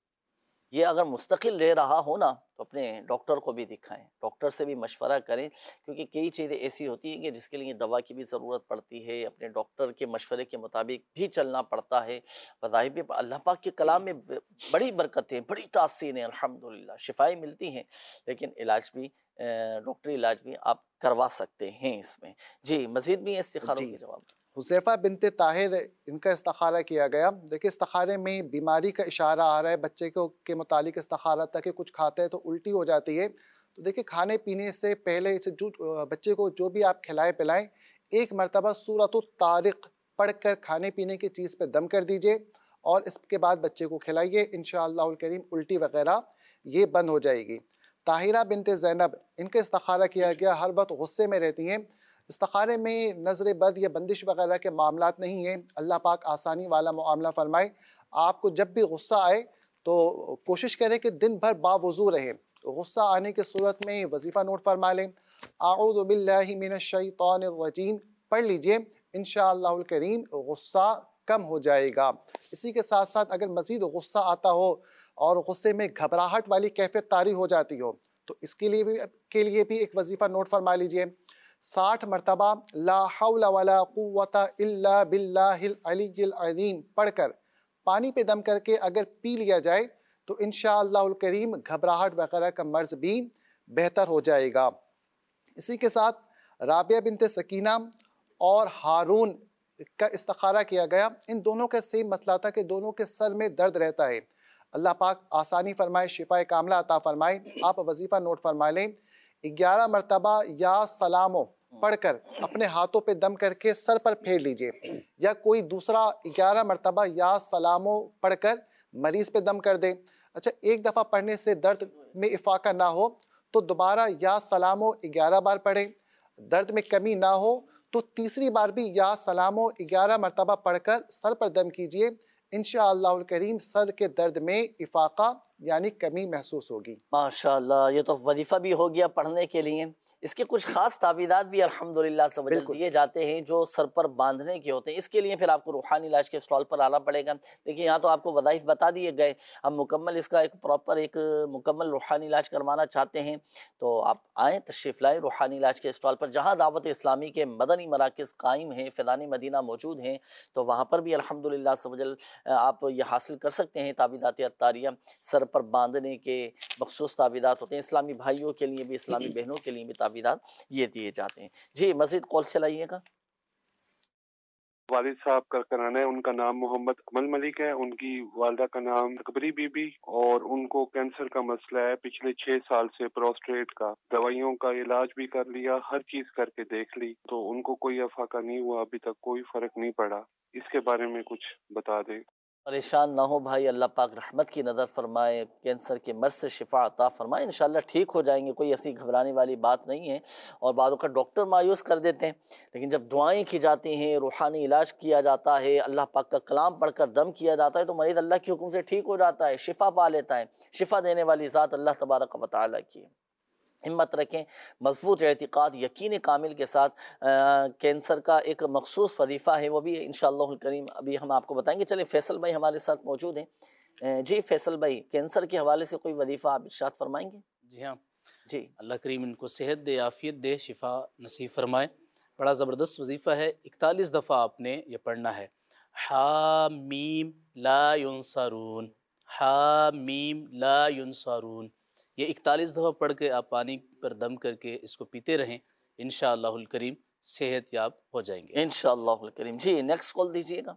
یہ اگر مستقل رہ رہا ہو نا تو اپنے ڈاکٹر کو بھی دکھائیں، ڈاکٹر سے بھی مشورہ کریں، کیونکہ کئی چیزیں ایسی ہوتی ہیں کہ جس کے لیے دوا کی بھی ضرورت پڑتی ہے، اپنے ڈاکٹر کے مشورے کے مطابق بھی چلنا پڑتا ہے۔ وظائف بھی اللہ پاک کے کلام میں بڑی برکتیں، بڑی تاثیر ہیں، الحمدللہ شفائیں ملتی ہیں، لیکن علاج بھی ڈاکٹری علاج بھی آپ کروا سکتے ہیں اس میں۔ جی مزید بھی استخاروں کے جواب۔ حذیفہ بنت طاہر ان کا استخارہ کیا گیا۔ دیکھیں استخارے میں بیماری کا اشارہ آ رہا ہے، بچے کو کے متعلق استخارہ تھا کہ کچھ کھاتا ہے تو الٹی ہو جاتی ہے، تو دیکھیں کھانے پینے سے پہلے اسے جو بچے کو جو بھی آپ کھلائیں پلائیں، ایک مرتبہ سورۃ الطارق پڑھ کر کھانے پینے کی چیز پہ دم کر دیجئے، اور اس کے بعد بچے کو کھلائیے، انشاءاللہ الکریم الٹی وغیرہ یہ بند ہو جائے گی۔ طاہرہ بنت زینب ان کا استخارہ کیا گیا، ہر وقت غصے میں رہتی ہیں۔ استخارے میں نظر بد یا بندش وغیرہ کے معاملات نہیں ہیں، اللہ پاک آسانی والا معاملہ فرمائے۔ آپ کو جب بھی غصہ آئے تو کوشش کریں کہ دن بھر باوضو رہیں، غصہ آنے کی صورت میں وظیفہ نوٹ فرما لیں، اعوذ باللہ من الشیطان الرجیم پڑھ لیجئے، انشاءاللہ الکریم غصہ کم ہو جائے گا۔ اسی کے ساتھ ساتھ اگر مزید غصہ آتا ہو اور غصے میں گھبراہٹ والی کیفیت طاری ہو جاتی ہو تو اس کے لیے بھی کے لیے بھی ایک وظیفہ نوٹ فرما لیجئے، ساٹھ مرتبہ لا حول ولا قوت الا باللہ العلی العظیم پڑھ کر پانی پہ دم کر کے اگر پی لیا جائے تو انشاءاللہ الکریم گھبراہٹ وغیرہ کا مرض بھی بہتر ہو جائے گا۔ اسی کے ساتھ رابعہ بنت سکینہ اور ہارون کا استخارہ کیا گیا، ان دونوں کا سیم مسئلہ تھا کہ دونوں کے سر میں درد رہتا ہے، اللہ پاک آسانی فرمائے، شفا کاملہ عطا فرمائے۔ آپ وظیفہ نوٹ فرما لیں، گیارہ مرتبہ یا سلامو پڑھ کر اپنے ہاتھوں پہ دم کر کے سر پر پھیر لیجئے، یا کوئی دوسرا گیارہ مرتبہ یا سلامو پڑھ کر مریض پہ دم کر دے۔ اچھا ایک دفعہ پڑھنے سے درد میں افاقہ نہ ہو تو دوبارہ یا سلامو گیارہ بار پڑھیں، درد میں کمی نہ ہو تو تیسری بار بھی یا سلامو گیارہ مرتبہ پڑھ کر سر پر دم کیجئے، انشاءاللہ الکریم سر کے درد میں افاقہ یعنی کمی محسوس ہوگی۔ ماشاءاللہ، یہ تو وظیفہ بھی ہو گیا پڑھنے کے لیے، اس کے کچھ خاص تعویذات بھی الحمدللہ سے دیے جاتے ہیں جو سر پر باندھنے کے ہوتے ہیں، اس کے لیے پھر آپ کو روحانی علاج کے اسٹال پر آنا پڑے گا۔ دیکھیں یہاں تو آپ کو وظائف بتا دیے گئے، اب مکمل اس کا ایک پراپر ایک مکمل روحانی علاج کروانا چاہتے ہیں تو آپ آئیں، تشریف لائیں روحانی علاج کے اسٹال پر، جہاں دعوت اسلامی کے مدنی مراکز قائم ہیں، فیضان مدینہ موجود ہیں، تو وہاں پر بھی الحمدللہ سے آپ یہ حاصل کر سکتے ہیں تعویذات عطاریہ، سر پر باندھنے کے مخصوص تعویذات ہوتے ہیں، اسلامی بھائیوں کے لیے بھی اسلامی بہنوں کے لیے بھی تعویذات یہ دیے جاتے ہیں۔ جی مزید کال چلائیے گا۔ والد صاحب کا کرانا ہے، ان کا نام محمد کمل ملک ہے، ان کی والدہ کا نام اکبری بی بی، اور ان کو کینسر کا مسئلہ ہے پچھلے چھ سال سے، پروسٹیٹ کا، دوائیوں کا علاج بھی کر لیا، ہر چیز کر کے دیکھ لی تو ان کو کوئی افاقہ نہیں ہوا، ابھی تک کوئی فرق نہیں پڑا، اس کے بارے میں کچھ بتا دیں۔ پریشان نہ ہو بھائی، اللہ پاک رحمت کی نظر فرمائے، کینسر کے مرض سے شفا عطا فرمائے، انشاءاللہ ٹھیک ہو جائیں گے، کوئی ایسی گھبرانے والی بات نہیں ہے۔ اور بعض اوقات ڈاکٹر مایوس کر دیتے ہیں، لیکن جب دعائیں کی جاتی ہیں، روحانی علاج کیا جاتا ہے، اللہ پاک کا کلام پڑھ کر دم کیا جاتا ہے تو مریض اللہ کے حکم سے ٹھیک ہو جاتا ہے، شفا پا لیتا ہے۔ شفا دینے والی ذات اللہ تبارک و تعالیٰ کی، ہمت رکھیں، مضبوط اعتقاد، یقین کامل کے ساتھ۔ کینسر کا ایک مخصوص وظیفہ ہے، وہ بھی انشاءاللہ الکریم ابھی ہم آپ کو بتائیں گے۔ چلیں فیصل بھائی ہمارے ساتھ موجود ہیں۔ جی فیصل بھائی، کینسر کے حوالے سے کوئی وظیفہ آپ ارشاد فرمائیں گے؟ جی ہاں، جی اللہ کریم ان کو صحت دے، عافیت دے، شفا نصیب فرمائے۔ بڑا زبردست وظیفہ ہے، اکتالیس دفعہ آپ نے یہ پڑھنا ہے، حامیم لا ینصرون، حامیم لا ینصرون، یہ اکتالیس دفعہ پڑھ کے آپ پانی پر دم کر کے اس کو پیتے رہیں، انشاءاللہ الکریم صحت یاب ہو جائیں گے انشاءاللہ الکریم۔ جی نیکسٹ کال دیجیے گا۔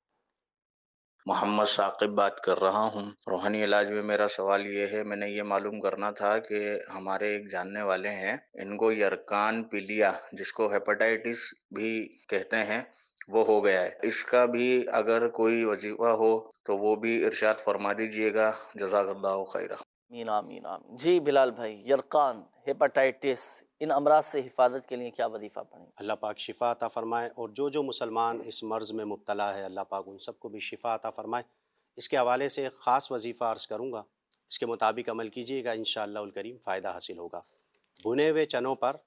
محمد ثاقب بات کر رہا ہوں۔ روحانی علاج میں میرا سوال یہ ہے، میں نے یہ معلوم کرنا تھا کہ ہمارے ایک جاننے والے ہیں، ان کو یرکان پیلیا جس کو ہیپاٹائٹس بھی کہتے ہیں وہ ہو گیا ہے، اس کا بھی اگر کوئی وظیفہ ہو تو وہ بھی ارشاد فرما دیجئے گا، جزاک اللہ خیرہ۔ آمین آمین آمین۔ جی بلال بھائی، یرقان، ہیپاٹائٹس، ان امراض سے حفاظت کے لیے کیا وظیفہ پڑھیں؟ اللہ پاک شفا عطا فرمائے، اور جو جو مسلمان اس مرض میں مبتلا ہے اللہ پاک ان سب کو بھی شفا عطا فرمائے۔ اس کے حوالے سے ایک خاص وظیفہ عرض کروں گا، اس کے مطابق عمل کیجیے گا، انشاءاللہ الکریم فائدہ حاصل ہوگا۔ بھنے ہوئے چنوں پر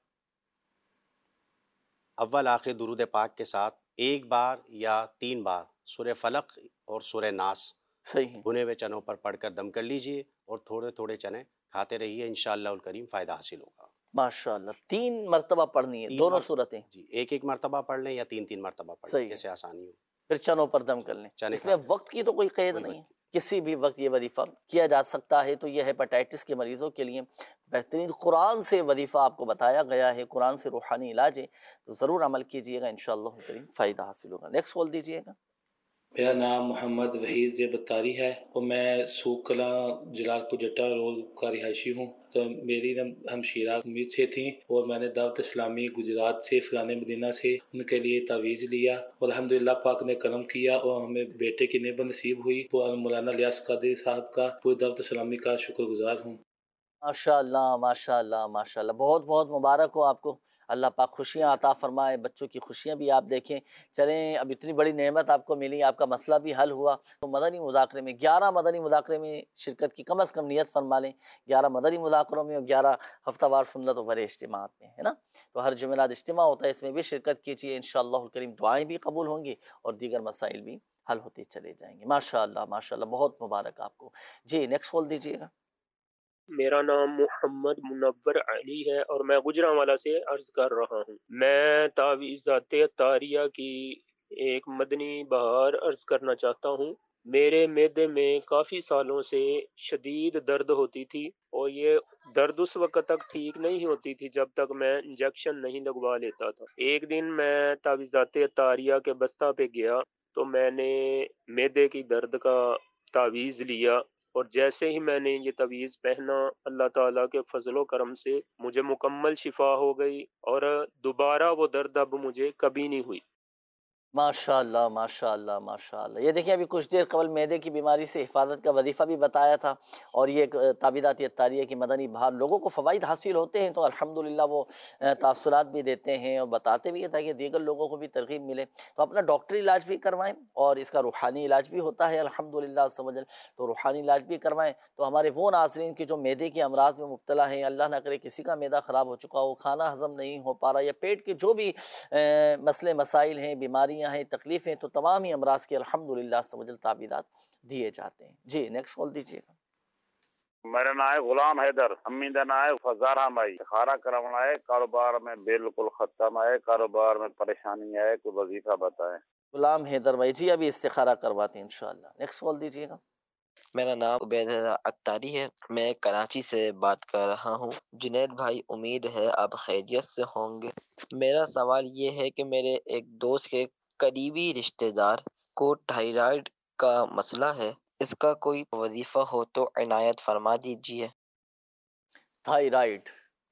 اول آخر درود پاک کے ساتھ ایک بار یا تین بار سورہ فلق اور سورہ ناس صحیح، بھنے ہوئے چنوں پر پڑھ کر دم کر لیجئے، اور تھوڑے تھوڑے چنے کھاتے رہیے، انشاءاللہ الکریم فائدہ حاصل ہوگا۔ ماشاءاللہ، تین مرتبہ پڑھنی ہے تین دونوں مر- صورتیں؟ جی، ایک ایک مرتبہ پڑھ لیں یا تین تین مرتبہ پڑھ صحیح لیں، ہے۔ جیسے آسانی ہو۔ پھر چنوں پر دم کر لیں، چنے اس میں کھاتے وقت کی تو کوئی قید کوئی نہیں ہے، وقت کسی بھی وقت یہ وظیفہ کیا جا سکتا ہے۔ تو یہ ہیپاٹائٹس کے مریضوں کے لیے بہترین قرآن سے وظیفہ آپ کو بتایا گیا ہے، قرآن سے روحانی علاج ہے، تو ضرور عمل کیجئے گا، انشاءاللہ الکریم فائدہ حاصل ہوگا۔ نیکسٹ کال دیجئے گا۔ میرا نام محمد وحید زیب اتاری ہے اور میں سوک کلاں جلال پور جٹا رول کا رہائشی ہوں۔ تو میری ہمشیرہ امید سے تھیں اور میں نے دعوت اسلامی گجرات سے فلان مدینہ سے ان کے لیے تعویذ لیا، اور الحمدللہ پاک نے کرم کیا اور ہمیں بیٹے کی نعمت نصیب ہوئی۔ تو مولانا الیاس قادری صاحب کا پوری دعوت اسلامی کا شکر گزار ہوں۔ ماشاء اللہ ماشاء اللہ ماشاء اللہ، بہت بہت مبارک ہو آپ کو، اللہ پاک خوشیاں عطا فرمائے، بچوں کی خوشیاں بھی آپ دیکھیں۔ چلیں، اب اتنی بڑی نعمت آپ کو ملی، آپ کا مسئلہ بھی حل ہوا، تو مدنی مذاکرے میں گیارہ مدنی مذاکرے میں شرکت کی کم از کم نیت فرما لیں، گیارہ مدنی مذاکروں میں اور گیارہ ہفتہ وار سنت و بھرے اجتماعات میں، ہے نا؟ تو ہر جمعرات اجتماع ہوتا ہے، اس میں بھی شرکت کیجیے، انشاءاللہ الکریم دعائیں بھی قبول ہوں گی اور دیگر مسائل بھی حل ہوتے چلے جائیں گے۔ ماشاء اللہ ماشاء اللہ، بہت مبارک آپ کو۔ جی نیکسٹ کال دیجیے گا۔ میرا نام محمد منور علی ہے اور میں گجرانوالہ سے عرض کر رہا ہوں۔ میں تعویذات طاریہ کی ایک مدنی بہار عرض کرنا چاہتا ہوں۔ میرے معدے میں کافی سالوں سے شدید درد ہوتی تھی، اور یہ درد اس وقت تک ٹھیک نہیں ہوتی تھی جب تک میں انجیکشن نہیں لگوا لیتا تھا۔ ایک دن میں تعویذات طاریہ کے بستہ پہ گیا تو میں نے معدے کی درد کا تعویذ لیا، اور جیسے ہی میں نے یہ تعویذ پہنا، اللہ تعالیٰ کے فضل و کرم سے مجھے مکمل شفا ہو گئی، اور دوبارہ وہ درد اب مجھے کبھی نہیں ہوئی۔ ماشاء اللہ ماشاء اللہ ماشاء اللہ۔ یہ دیکھیں، ابھی کچھ دیر قبل معدے کی بیماری سے حفاظت کا وظیفہ بھی بتایا تھا، اور یہ تعویذات طاریہ کی مدنی بہار لوگوں کو فوائد حاصل ہوتے ہیں تو الحمدللہ وہ تاثرات بھی دیتے ہیں اور بتاتے بھی ہیں تاکہ دیگر لوگوں کو بھی ترغیب ملے۔ تو اپنا ڈاکٹری علاج بھی کروائیں، اور اس کا روحانی علاج بھی ہوتا ہے الحمدللہ عز و جل، تو روحانی علاج بھی کروائیں۔ تو ہمارے وہ ناظرین کی جو معدے کے امراض میں مبتلا ہیں، اللہ نہ کرے کسی کا معدہ خراب ہو چکا ہو، کھانا ہضم نہیں ہو پا رہا، یا پیٹ کے جو بھی مسئلے مسائل ہیں، بیماریاں ہیں، تکلیفیں، تو تمام ہی امراض کے الحمدللہ عز و جل تعویذات دیے جاتے ہیں۔ جی نیکسٹ کال دیجیے گا۔ میرا نام ہے غلام حیدر، امی کا نام ہے فزارہ مائی، خارا کروانا ہے، کاروبار میں بالکل ختم ہے، کاروبار میں پریشانی ہے، کوئی وظیفہ بتائیں۔ غلام حیدر بھائی، جی ابھی استخارہ کرواتے ہیں انشاءاللہ۔ نیکسٹ کال دیجیے گا۔ میرا نام عبید اتاری ہے، میں کراچی سے بات کر رہا ہوں۔ جنید بھائی، امید ہے آپ خیریت سے ہوں گے۔ میرا سوال یہ ہے کہ میرے ایک دوست کے قریبی رشتہ دار کو تھائرائیڈ کا مسئلہ ہے، اس کا کوئی وظیفہ ہو تو عنایت فرما دیجیے۔ تھائرائیڈ،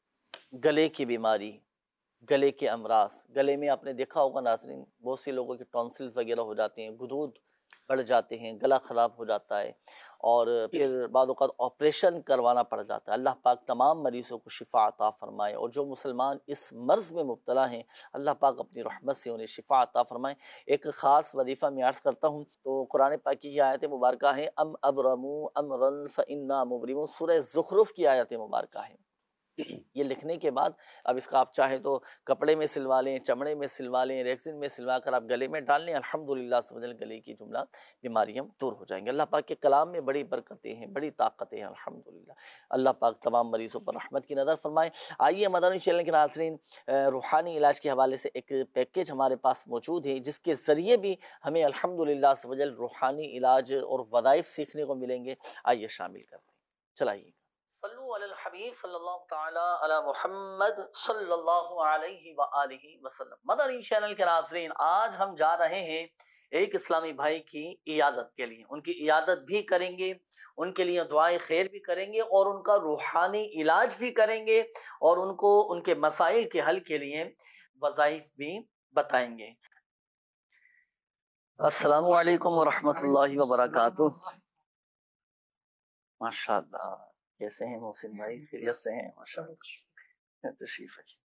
گلے کی بیماری، گلے کے امراض، گلے میں آپ نے دیکھا ہوگا ناظرین، بہت سے لوگوں کے ٹونسلز وغیرہ ہو جاتے ہیں، گدود بڑھ جاتے ہیں، گلا خراب ہو جاتا ہے، اور پھر بعض اوقات آپریشن کروانا پڑ جاتا ہے۔ اللہ پاک تمام مریضوں کو شفا عطا فرمائے، اور جو مسلمان اس مرض میں مبتلا ہیں اللہ پاک اپنی رحمت سے انہیں شفا عطا فرمائے۔ ایک خاص وظیفہ میں عرض کرتا ہوں، تو قرآن پاک کی آیت مبارکہ ہے، ام ابرموا امرا فانا مبرمون، سورہ زخرف کی آیت مبارکہ ہے۔ یہ لکھنے کے بعد اب اس کا آپ چاہیں تو کپڑے میں سلوا لیں، چمڑے میں سلوا لیں، ریکسن میں سلوا کر آپ گلے میں ڈال لیں، الحمدللہ سمجھ گلے کی جملہ بیماریاں دور ہو جائیں گے۔ اللہ پاک کے کلام میں بڑی برکتیں ہیں، بڑی طاقتیں ہیں الحمدللہ۔ اللہ پاک تمام مریضوں پر رحمت کی نظر فرمائے۔ آئیے مدنی چینل کے ناظرین، روحانی علاج کے حوالے سے ایک پیکیج ہمارے پاس موجود ہے، جس کے ذریعے بھی ہمیں الحمدللہ سمجھ روحانی علاج اور وظائف سیکھنے کو ملیں گے۔ آئیے شامل کرتے ہیں، چلائیے۔ صلو علی الحبیب صلی اللہ تعالی علی محمد صلی اللہ علیہ وآلہ وسلم۔ مدنی چینل کے ناظرین، آج ہم جا رہے ہیں ایک اسلامی بھائی کی عیادت کے لیے، ان کی عیادت بھی کریں گے، ان کے لیے دعائیں خیر بھی کریں گے، اور ان کا روحانی علاج بھی کریں گے، اور ان کو ان کے مسائل کے حل کے لیے وظائف بھی بتائیں گے۔ السلام علیکم ورحمۃ اللہ وبرکاتہ۔ ماشاء اللہ کیسے ہیں محسن بھائی؟ خیریت سے ہیں؟ ماشاءاللہ، تشریف رکھیے۔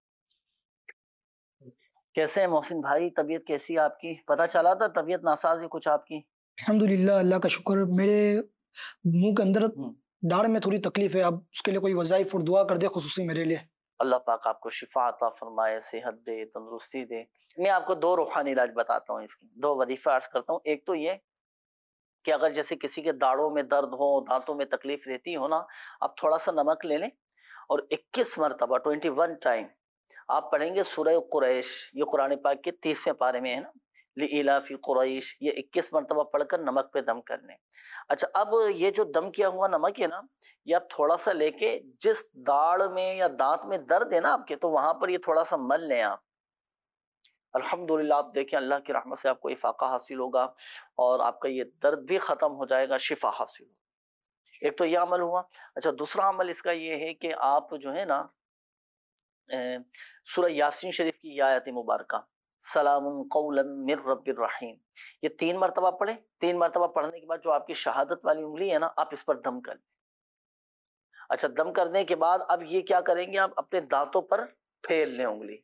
کیسے ہیں محسن بھائی؟ طبیعت کیسی ہے آپ کی؟ پتہ چلا تھا طبیعت ناساز ہے کچھ آپ کی؟ الحمدللہ، اللہ کا شکر۔ میرے منہ کے اندر داڑھ میں تھوڑی تکلیف ہے، اب اس کے لیے کوئی وظائف اور دعا کر دے خصوصی میرے لیے۔ اللہ پاک آپ کو شفا عطا فرمائے، صحت دے، تندرستی دے۔ میں آپ کو دو روحانی علاج بتاتا ہوں، اس کی دو وظیفہ عرض کرتا ہوں۔ ایک تو یہ کہ اگر جیسے کسی کے داڑھوں میں درد ہو، دانتوں میں تکلیف رہتی ہو نا، آپ تھوڑا سا نمک لے لیں اور اکیس مرتبہ ٹوینٹی ون ٹائم آپ پڑھیں گے سورہ قریش، یہ قرآن پاک کے تیسویں پارے میں ہے نا، لِإِلَافِ قریش، یہ اکیس مرتبہ پڑھ کر نمک پہ دم کر لیں۔ اچھا، اب یہ جو دم کیا ہوا نمک ہے نا، یہ آپ تھوڑا سا لے کے جس داڑھ میں یا دانت میں درد ہے نا آپ کے، تو وہاں پر یہ تھوڑا سا مل لیں آپ۔ الحمدللہ آپ دیکھیں اللہ کی رحمت سے آپ کو افاقہ حاصل ہوگا اور آپ کا یہ درد بھی ختم ہو جائے گا، شفا حاصل ہوگا۔ ایک تو یہ عمل ہوا۔ اچھا، دوسرا عمل اس کا یہ ہے کہ آپ جو ہے نا سورہ یاسین شریف کی یہ آیت مبارکہ سلام قولا من رب الرحیم، یہ تین مرتبہ پڑھیں۔ تین مرتبہ پڑھنے کے بعد جو آپ کی شہادت والی انگلی ہے نا، آپ اس پر دم کر لیں۔ اچھا، دم کرنے کے بعد اب یہ کیا کریں گے، آپ اپنے دانتوں پر پھیر لیں انگلی،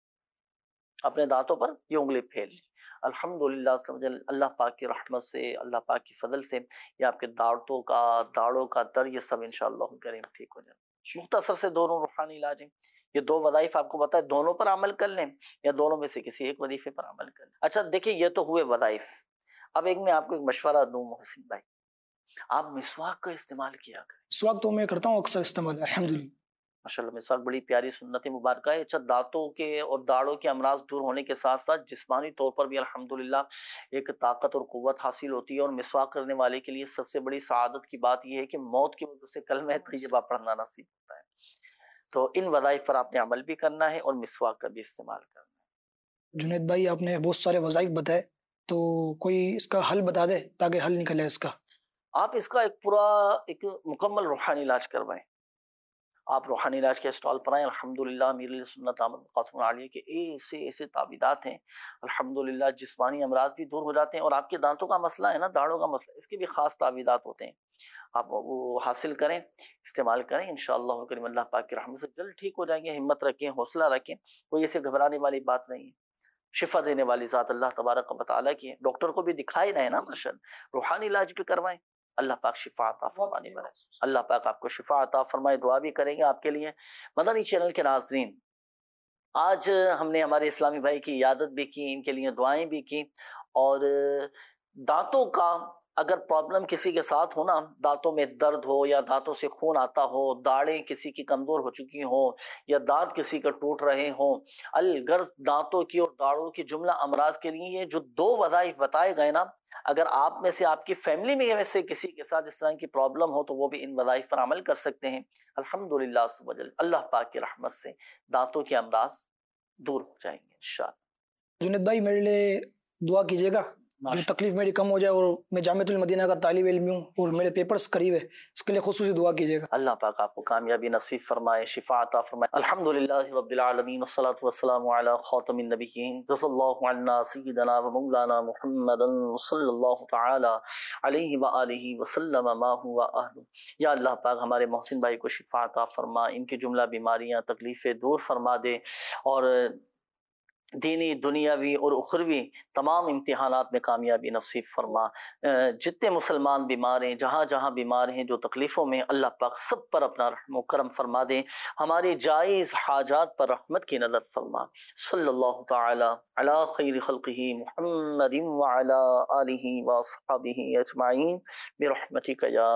اپنے دانتوں پر یہ انگلی پھیر لیں۔ الحمدللہ اللہ پاک کی رحمت سے، اللہ پاک کی فضل سے یہ آپ کے دانتوں کا، داڑھوں کا درد یہ سب انشاءاللہ کریم ٹھیک ہو جائے۔ مختصر سے دونوں روحانی علاج ہیں، یہ دو وظائف آپ کو بتائے، دونوں پر عمل کر لیں یا دونوں میں سے کسی ایک وظیفے پر عمل کر لیں۔ اچھا دیکھیں، یہ تو ہوئے وظائف۔ اب ایک میں آپ کو ایک مشورہ دوں محسن بھائی، آپ مسواک کا استعمال کیا کریں۔ مسواک تو میں کرتا ہوں اکثر استعمال، الحمدللہ۔ ماشاءاللہ مسواک بڑی پیاری سنت مبارکہ ہے۔ اچھا، دانتوں کے اور داڑھوں کے امراض دور ہونے کے ساتھ ساتھ جسمانی طور پر بھی الحمدللہ ایک طاقت اور قوت حاصل ہوتی ہے، اور مسواک کرنے والے کے لیے سب سے بڑی سعادت کی بات یہ ہے کہ موت کی وجہ سے کلمہ طیبہ پڑھنا نصیب ہوتا ہے۔ تو ان وظائف پر آپ نے عمل بھی کرنا ہے اور مسواک کا بھی استعمال کرنا ہے۔ جنید بھائی، آپ نے بہت سارے وظائف بتائے، تو کوئی اس کا حل بتا دے تاکہ حل نکلے اس کا۔ آپ اس کا ایک پورا ایک مکمل روحانی علاج کروائیں۔ آپ روحانی علاج کے اسٹال پر آئیں۔ الحمدللہ امیر سنت احمد خاتون عالیہ کے ایسے ایسے تعویذات ہیں، الحمدللہ جسمانی امراض بھی دور ہو جاتے ہیں، اور آپ کے دانتوں کا مسئلہ ہے نا، داڑھوں کا مسئلہ، اس کے بھی خاص تعویذات ہوتے ہیں، آپ وہ حاصل کریں، استعمال کریں، انشاءاللہ کریم اللہ پاک کی رحمت سے جلد ٹھیک ہو جائیں گے۔ ہمت رکھیں، حوصلہ رکھیں، کوئی ایسے گھبرانے والی بات نہیں ہے۔ شفا دینے والی ذات اللہ تبارک و تعالیٰ کی ہے۔ ڈاکٹر کو بھی دکھائے رہے نا مرشد، روحانی علاج بھی کروائیں، اللہ پاک شفا عطا فرمانے والے، اللہ پاک آپ کو شفا عطا فرمائے۔ دعا بھی کریں گے آپ کے لیے۔ مدنی چینل کے ناظرین، آج ہم نے ہمارے اسلامی بھائی کی عیادت بھی کی، ان کے لیے دعائیں بھی کی، اور دانتوں کا اگر پرابلم کسی کے ساتھ ہو نا، دانتوں میں درد ہو یا دانتوں سے خون آتا ہو، داڑھیں کسی کی کمزور ہو چکی ہوں یا دانت کسی کا ٹوٹ رہے ہوں، الغرض دانتوں کی اور داڑھوں کی جملہ امراض کے لیے یہ جو دو وظائف بتائے گئے نا، اگر آپ میں سے آپ کی فیملی میں سے کسی کے ساتھ اس طرح کی پرابلم ہو تو وہ بھی ان وظائف پر عمل کر سکتے ہیں۔ الحمدللہ سبحان اللہ پاک کی رحمت سے دانتوں کے امراض دور ہو جائیں گے انشاءاللہ۔ جنید بھائی، میرے لیے دعا کیجیے گا، جو تکلیف میری کم ہو جائے، اور میں جامعۃ المدینہ کا طالب علم ہوں اور میرے پیپرز قریب ہے، اس کے لیے خصوصی دعا کیجیے گا۔ اللہ پاک آپ کو کامیابی نصیب فرمائے، شفا عطا فرمائے۔ الحمدللہ رب العالمین والصلاة والسلام علی خاتم النبیین، جزا اللہ عنا سیدنا و مولانا محمد صلی اللہ تعالی علیہ وآلہ وسلم ما هو اہل۔ یا اللہ پاک ہمارے محسن بھائی کو شفا عطا فرما، ان کی جملہ بیماریاں تکلیفیں دور فرما دے، اور دینی دنیاوی اور اخروی تمام امتحانات میں کامیابی نصیب فرما۔ جتنے مسلمان بیمار ہیں، جہاں جہاں بیمار ہیں، جو تکلیفوں میں، اللہ پاک سب پر اپنا رحم و کرم فرما دے، ہماری جائز حاجات پر رحمت کی نظر فرما۔ صلی اللہ تعالی علی خیر خلقہ محمد وعلی آلہ واصحابہ اجمعین برحمتک یا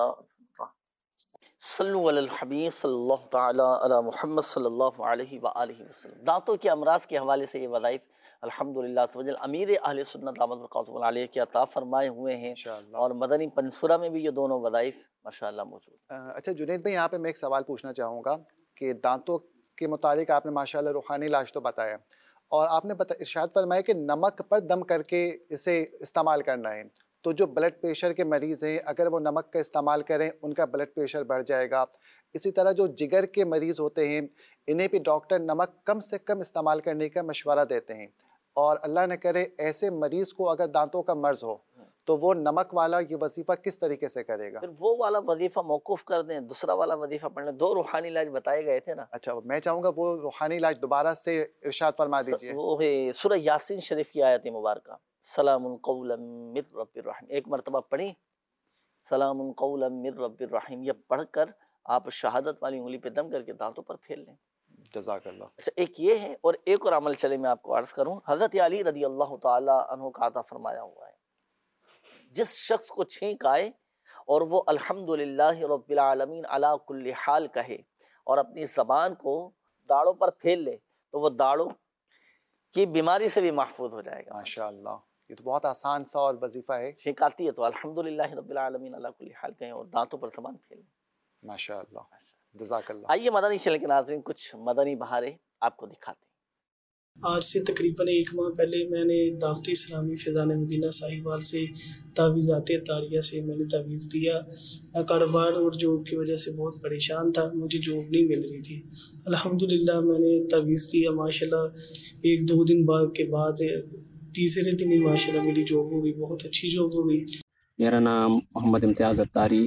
صلو علی الحبیب صلی اللہ تعالی علی محمد صلی اللہ علیہ وآلہ وسلم۔ دانتوں کے امراض کے حوالے سے یہ وظائف الحمدللہ سبحان امیر اہل سنت احمد القاسم علیہ کے عطا فرمائے ہوئے ہیں، اور مدنی پنسورہ میں بھی یہ دونوں وظائف ماشاءاللہ موجود۔ اچھا جنید بھائی، یہاں پہ میں ایک سوال پوچھنا چاہوں گا کہ دانتوں کے متعلق آپ نے ماشاءاللہ روحانی علاج تو بتایا، اور آپ نے ارشاد فرمایا کہ نمک پر دم کر کے اسے استعمال کرنا ہے، تو جو بلڈ پریشر کے مریض ہیں اگر وہ نمک کا استعمال کریں ان کا بلڈ پریشر بڑھ جائے گا۔ اسی طرح جو جگر کے مریض ہوتے ہیں انہیں بھی ڈاکٹر نمک کم سے کم استعمال کرنے کا مشورہ دیتے ہیں، اور اللہ نہ کرے ایسے مریض کو اگر دانتوں کا مرض ہو تو وہ نمک والا یہ وظیفہ کس طریقے سے کرے گا؟ پھر وہ والا وظیفہ موقوف کر دیں، دوسرا والا وظیفہ پڑھ لیں. دو روحانی علاج بتائے گئے تھے نا. اچھا میں چاہوں گا وہ روحانی علاج دوبارہ سے ارشاد فرما دیجیے. وہ ہے سورہ یاسین شریف کی آیت مبارکہ، سلام قولا من رب الرحیم. ایک مرتبہ پڑھی سلام قولا من رب الرحیم، یہ پڑھ کر آپ شہادت والی انگلی پہ دم کر کے دانتوں پر پھیر لیں. جزاک اللہ. اچھا ایک یہ ہے، اور ایک اور عمل چلے میں آپ کو عرض کروں. حضرت علی رضی اللہ تعالی عنہ کا عطا فرمایا ہوا ہے، جس شخص کو چھینک آئے اور وہ الحمدللہ رب العالمین علی کل حال کہے اور اپنی زبان کو داڑوں پر پھیل لے تو وہ داڑوں کی بیماری سے بھی محفوظ ہو جائے گا. ماشاءاللہ، یہ تو بہت آسان سا اور وظیفہ ہے. چھینک آتی ہے تو الحمدللہ رب العالمین علی کل حال کہیں اور دانتوں پر زبان پھیل لیں. ماشاءاللہ، جزاک اللہ. آئیے مدنی چینل کے ناظرین کچھ مدنی بہاریں آپ کو دکھاتے ہیں. آج سے تقریباً ایک ماہ پہلے میں نے دعوت اسلامی فیضان مدینہ صاحبال سے تعویذات طاریہ سے میں نے تعویذ لیا. میں کاروبار اور جاب کی وجہ سے بہت پریشان تھا، مجھے جاب نہیں مل رہی تھی. الحمدللہ میں نے تعویذ لیا، ماشاءاللہ ایک دو دن بعد کے بعد تیسرے دن ہی ماشاءاللہ میری جاب ہو گئی، بہت اچھی جاب ہو گئی. میرا نام محمد امتیاز اتاری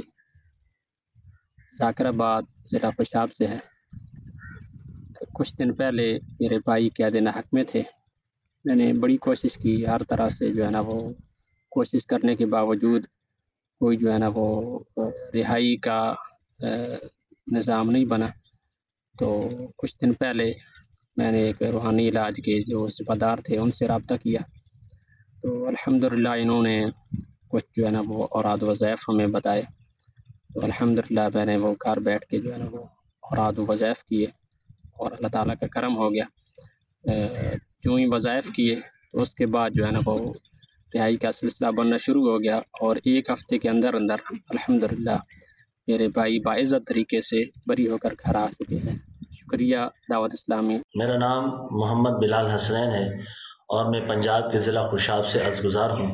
ذاکر آباد ضلع پشاب سے ہے. کچھ دن پہلے میرے بھائی قید نحق میں تھے. میں نے بڑی کوشش کی، ہر طرح سے جو ہے نا وہ کوشش کرنے کے باوجود کوئی جو ہے نا وہ رہائی کا نظام نہیں بنا. تو کچھ دن پہلے میں نے ایک روحانی علاج کے جو ذمہ دار تھے ان سے رابطہ کیا، تو الحمدللہ انہوں نے کچھ جو ہے نا وہ اوراد وظائف ہمیں بتائے. تو الحمدللہ میں نے وہ گھر بیٹھ کے جو ہے نا وہ اوراد وظائف کیے اور اللہ تعالیٰ کا کرم ہو گیا. جو ہی وظائف کیے تو اس کے بعد جو ہے نا وہ رہائی کا سلسلہ بننا شروع ہو گیا، اور ایک ہفتے کے اندر اندر الحمدللہ میرے بھائی باعزت طریقے سے بری ہو کر گھر آ چکے ہیں. شکریہ دعوت اسلامی. میرا نام محمد بلال حسنین ہے اور میں پنجاب کے ضلع خوشاب سے عرض گزار ہوں.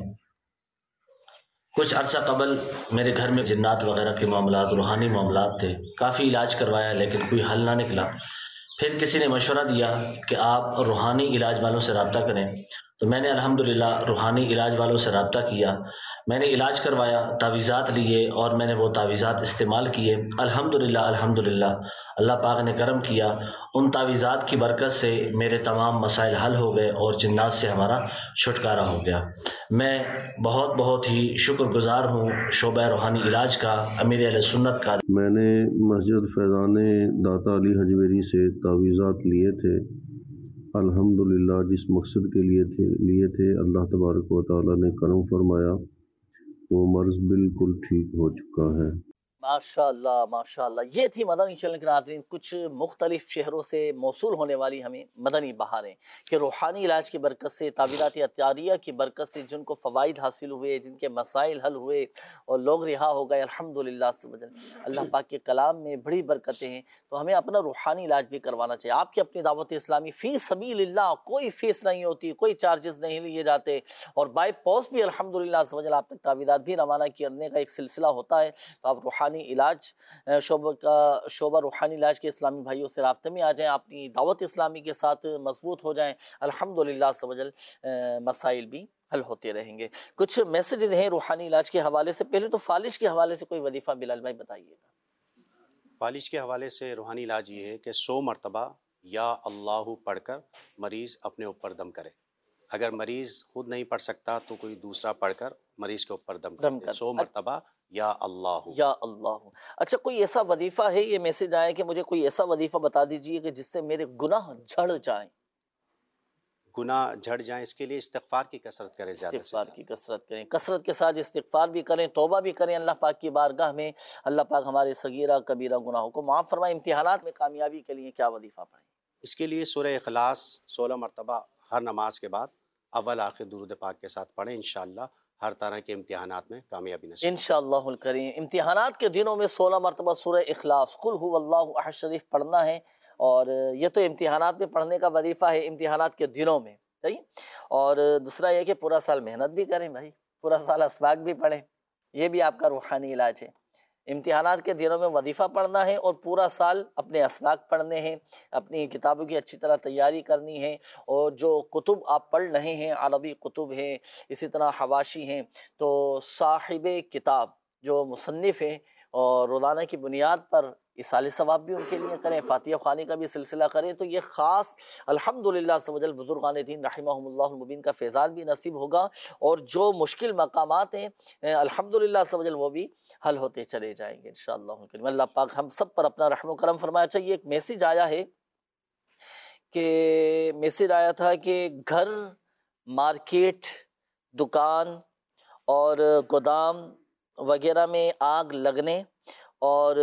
کچھ عرصہ قبل میرے گھر میں جنات وغیرہ کے معاملات، روحانی معاملات تھے. کافی علاج کروایا لیکن کوئی حل نہ نکلا. پھر کسی نے مشورہ دیا کہ آپ روحانی علاج والوں سے رابطہ کریں، تو میں نے الحمدللہ روحانی علاج والوں سے رابطہ کیا. میں نے علاج کروایا، تعویذات لیے اور میں نے وہ تعویذات استعمال کیے. الحمدللہ الحمدللہ اللہ پاک نے کرم کیا. ان تعویذات کی برکت سے میرے تمام مسائل حل ہو گئے اور جنات سے ہمارا چھٹکارا ہو گیا. میں بہت بہت ہی شکر گزار ہوں شعبہ روحانی علاج کا، امیر اہل سنت کا. میں نے مسجد فیضان داتا علی حجویری سے تعویذات لیے تھے. الحمدللہ جس مقصد کے لیے تھے لیے تھے اللہ تبارک و تعالی نے کرم فرمایا، وہ مرض بالکل ٹھیک ہو چکا ہے. ماشاء اللہ ماشاء اللہ. یہ تھی مدنی چینل کے ناظرین کچھ مختلف شہروں سے موصول ہونے والی ہمیں مدنی بہاریں کہ روحانی علاج کی برکت سے، تعویذات اطاریہ کی برکت سے جن کو فوائد حاصل ہوئے، جن کے مسائل حل ہوئے اور لوگ رہا ہو گئے. الحمدللہ اللہ پاک کے کلام میں بڑی برکتیں ہیں، تو ہمیں اپنا روحانی علاج بھی کروانا چاہیے. آپ کی اپنی دعوت اسلامی فی سبیل اللہ، کوئی فیس نہیں ہوتی، کوئی چارجز نہیں لیے جاتے، اور بائی پوسٹ بھی الحمدللہ آپ تک تعویذات بھی روانہ کرنے کا ایک سلسلہ ہوتا ہے. تو آپ روحانی علاج شعبہ کا شعبہ روحانی علاج کے اسلامی بھائیوں سے رابطے میں آ جائیں، اپنی دعوت اسلامی کے ساتھ مضبوط ہو جائیں. الحمدللہ سبجل مسائل بھی حل ہوتے رہیں گے. کچھ میسیجز ہیں روحانی علاج کے حوالے سے. پہلے تو فالج کے حوالے سے کوئی وظیفہ بلال بھائی بتائیے گا. فالج کے حوالے سے روحانی علاج یہ ہے کہ سو مرتبہ یا اللہ پڑھ کر مریض اپنے اوپر دم کرے. اگر مریض خود نہیں پڑھ سکتا تو کوئی دوسرا پڑھ کر مریض کے اوپر دم کرے. سو مرتبہ یا اللہ یا اللہ. اچھا کوئی ایسا وظیفہ ہے، یہ میسج آیا کہ مجھے کوئی ایسا وظیفہ بتا دیجئے کہ جس سے میرے گناہ جھڑ جائیں. گناہ جھڑ جائیں اس کے لیے استغفار کی کثرت کریں، زیادہ سے استغفار کی کثرت کریں، کثرت کے ساتھ استغفار بھی کریں، توبہ بھی کریں اللہ پاک کی بارگاہ میں. اللہ پاک ہمارے صغیرہ کبیرہ گناہوں کو معاف فرمائے. امتحانات میں کامیابی کے لیے کیا وظیفہ پڑھیں؟ اس کے لیے سورہ اخلاص سولہ مرتبہ ہر نماز کے بعد اول آخر درود پاک کے ساتھ پڑھیں. انشاءاللہ ہر طرح کے امتحانات میں کامیابی نصیب انشاءاللہ الکریم. امتحانات کے دنوں میں سولہ مرتبہ سورہ اخلاص قل هو اللہ احد شریف پڑھنا ہے، اور یہ تو امتحانات میں پڑھنے کا وظیفہ ہے امتحانات کے دنوں میں. صحیح. اور دوسرا یہ کہ پورا سال محنت بھی کریں بھائی، پورا سال اسباق بھی پڑھیں، یہ بھی آپ کا روحانی علاج ہے. امتحانات کے دنوں میں وظیفہ پڑھنا ہے اور پورا سال اپنے اسباق پڑھنے ہیں، اپنی کتابوں کی اچھی طرح تیاری کرنی ہے، اور جو کتب آپ پڑھ رہے ہیں عربی کتب ہیں، اسی طرح حواشی ہیں، تو صاحب کتاب جو مصنف ہیں اور روزانہ کی بنیاد پر اصال ثواب بھی ان کے لیے کریں، فاتحہ خوانی کا بھی سلسلہ کریں، تو یہ خاص الحمدللہ عز و جل بزرگان دین رحمہم اللہ المبین کا فیضان بھی نصیب ہوگا، اور جو مشکل مقامات ہیں الحمدللہ عز و جل وہ بھی حل ہوتے چلے جائیں گے انشاءاللہ الکریم۔ اللہ پاک ہم سب پر اپنا رحم و کرم فرمایا۔ اچھا، یہ ایک میسیج آیا ہے کہ میسیج آیا تھا کہ گھر، مارکیٹ، دکان اور گودام وغیرہ میں آگ لگنے اور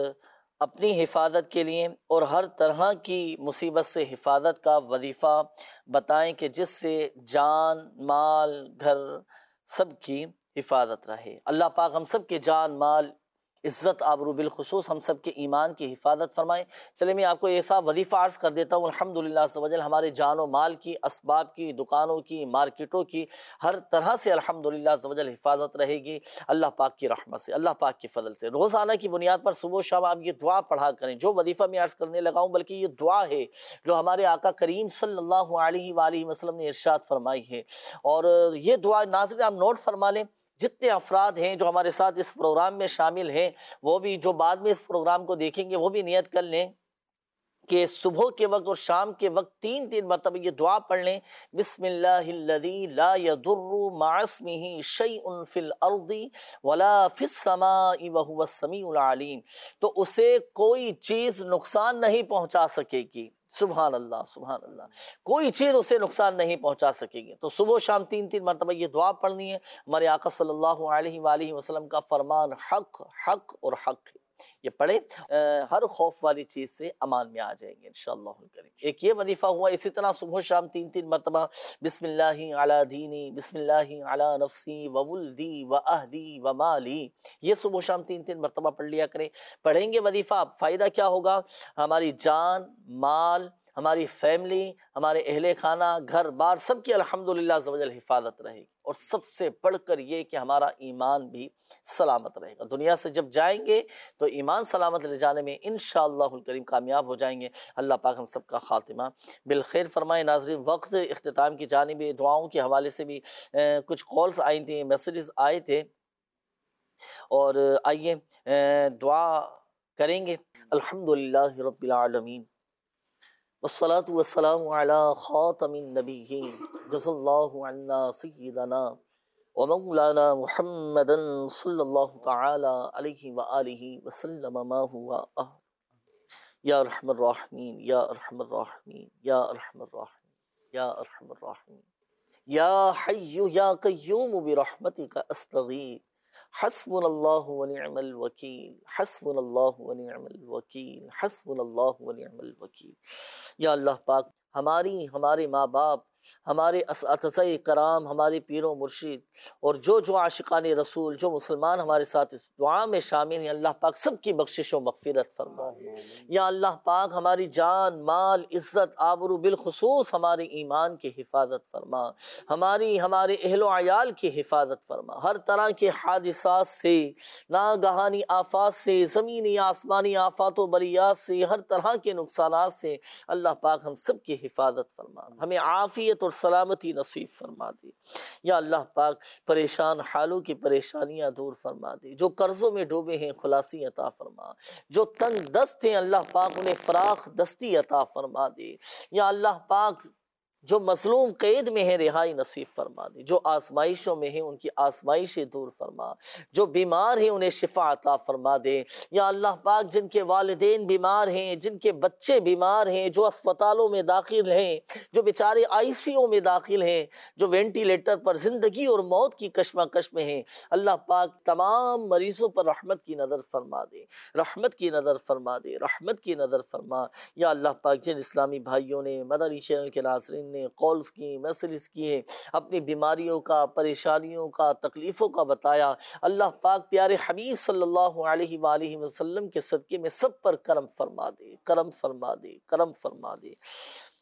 اپنی حفاظت کے لیے اور ہر طرح کی مصیبت سے حفاظت کا وظیفہ بتائیں کہ جس سے جان، مال، گھر سب کی حفاظت رہے۔ اللہ پاک ہم سب کے جان، مال، عزت، آبرو، بالخصوص ہم سب کے ایمان کی حفاظت فرمائیں۔ چلے میں آپ کو ایسا وظیفہ عرض کر دیتا ہوں، الحمدللہ عز و جل ہمارے جان و مال کی، اسباب کی، دکانوں کی، مارکیٹوں کی ہر طرح سے الحمدللہ عز و جل حفاظت رہے گی اللہ پاک کی رحمت سے، اللہ پاک کے فضل سے۔ روزانہ کی بنیاد پر صبح و شام آپ یہ دعا پڑھا کریں، جو وظیفہ میں عرض کرنے لگا ہوں بلکہ یہ دعا ہے جو ہمارے آقا کریم صلی اللہ علیہ وآلہ وسلم نے ارشاد فرمائی ہے، اور یہ دعا ناظرین آپ نوٹ فرما لیں۔ جتنے افراد ہیں جو ہمارے ساتھ اس پروگرام میں شامل ہیں، وہ بھی جو بعد میں اس پروگرام کو دیکھیں گے وہ بھی نیت کر لیں کہ صبح کے وقت اور شام کے وقت تین تین مرتبہ یہ دعا پڑھ لیں، بسم اللہ الذی لا یضر مع اسمہ شیء فی الارض ولا فی السماء وہو السمیع العلیم، تو اسے کوئی چیز نقصان نہیں پہنچا سکے گی۔ سبحان اللہ، سبحان اللہ، کوئی چیز اسے نقصان نہیں پہنچا سکے گی۔ تو صبح و شام تین تین مرتبہ یہ دعا پڑھنی ہے۔ ہمارے آقا صلی اللہ علیہ وآلہ وسلم کا فرمان حق، حق اور حق ہے، یہ پڑھیں، ہر خوف والی چیز سے امان میں آ جائیں گے انشاءاللہ الکریم۔ ایک یہ وظیفہ ہوا، اسی طرح صبح و شام تین تین مرتبہ بسم اللہ علی دینی، بسم اللہ علی نفسی وولدی واہلی ومالی، یہ صبح و شام تین تین مرتبہ پڑھ لیا کریں۔ پڑھیں گے وظیفہ، فائدہ کیا ہوگا؟ ہماری جان، مال، ہماری فیملی، ہمارے اہل خانہ، گھر بار سب کی الحمدللہ عز و جل حفاظت رہے گی، اور سب سے بڑھ کر یہ کہ ہمارا ایمان بھی سلامت رہے گا۔ دنیا سے جب جائیں گے تو ایمان سلامت لے جانے میں انشاءاللہ الکریم کامیاب ہو جائیں گے۔ اللہ پاک ہم سب کا خاتمہ بالخیر فرمائے۔ ناظرین، وقت اختتام کی جانب دعاؤں کے حوالے سے بھی کچھ کالز آئی تھیں، میسیجز آئے تھے، اور آئیے دعا کریں گے۔ الحمدللہ رب العالمین، والصلاة والسلام على خاتم النبیین، جزا اللہ عنا سیدنا ومولانا محمدا صلی اللہ تعالی علیہ وآلہ وسلم ما ہوا اہل۔ یا ارحم الراحمین، یا ارحم الراحمین، یا ارحم الراحمین، یا ارحم الراحمین، یا حی یا قیوم برحمتک استغیث، حسبنا اللہ ونعم الوکیل، حسبنا اللہ ونعم الوکیل، حسبنا اللہ ونعم الوکیل۔ یا اللہ پاک ہماری، ہمارے ماں باپ، ہمارے اساتذہ کرام، ہمارے پیر و مرشد، اور جو جو عاشقان رسول، جو مسلمان ہمارے ساتھ اس دعا میں شامل ہیں، اللہ پاک سب کی بخشش و مغفرت فرما۔ یا اللہ پاک ہماری جان، مال، عزت، آبرو، بالخصوص ہمارے ایمان کی حفاظت فرما، ہماری ہمارے اہل و عیال کی حفاظت فرما، ہر طرح کے حادثات سے، ناگہانی آفات سے، زمینی آسمانی آفات و بریات سے، ہر طرح کے نقصانات سے اللہ پاک ہم سب کی حفاظت فرما، ہمیں عافیت اور سلامتی نصیب فرما دے۔ یا اللہ پاک پریشان حالوں کی پریشانیاں دور فرما دے، جو قرضوں میں ڈوبے ہیں خلاصی عطا فرما، جو تنگ دست ہیں اللہ پاک انہیں فراخ دستی عطا فرما دے۔ یا اللہ پاک جو مظلوم قید میں ہیں رہائی نصیب فرما دے، جو آزمائشوں میں ہیں ان کی آزمائشیں دور فرما، جو بیمار ہیں انہیں شفا عطا فرما دے۔ یا اللہ پاک جن کے والدین بیمار ہیں، جن کے بچے بیمار ہیں، جو اسپتالوں میں داخل ہیں، جو بیچارے آئی سی یو میں داخل ہیں، جو وینٹیلیٹر پر زندگی اور موت کی کشمکش میں ہیں، اللہ پاک تمام مریضوں پر رحمت کی نظر فرما دے، رحمت کی نظر فرما دے، رحمت کی نظر فرما۔ یا اللہ پاک جن اسلامی بھائیوں نے مدنی چینل کے ناظرین نے کالز کی، میسیجز کیے، اپنی بیماریوں کا، پریشانیوں کا، تکلیفوں کا بتایا، اللہ پاک پیارے حبیب صلی اللہ علیہ وآلہ وسلم کے صدقے میں سب پر کرم فرما دے، کرم فرما دے، کرم فرما دے۔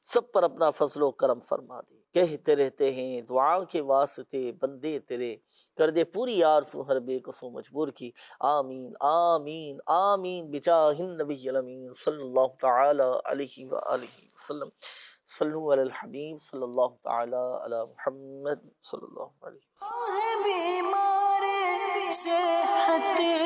سب پر اپنا فضل و کرم فرما دے۔ کہتے رہتے ہیں دعا کے واسطے بندے تیرے، کر دے پوری آرزو ہر بے قصو مجبور کی۔ آمین آمین آمین بجاہ النبی الامین صلی اللہ تعالی علیہ وآلہ وسلم۔ صلو علی الحبیب صلی اللہ تعالی علی محمد صلی اللہ علیہ وسلم۔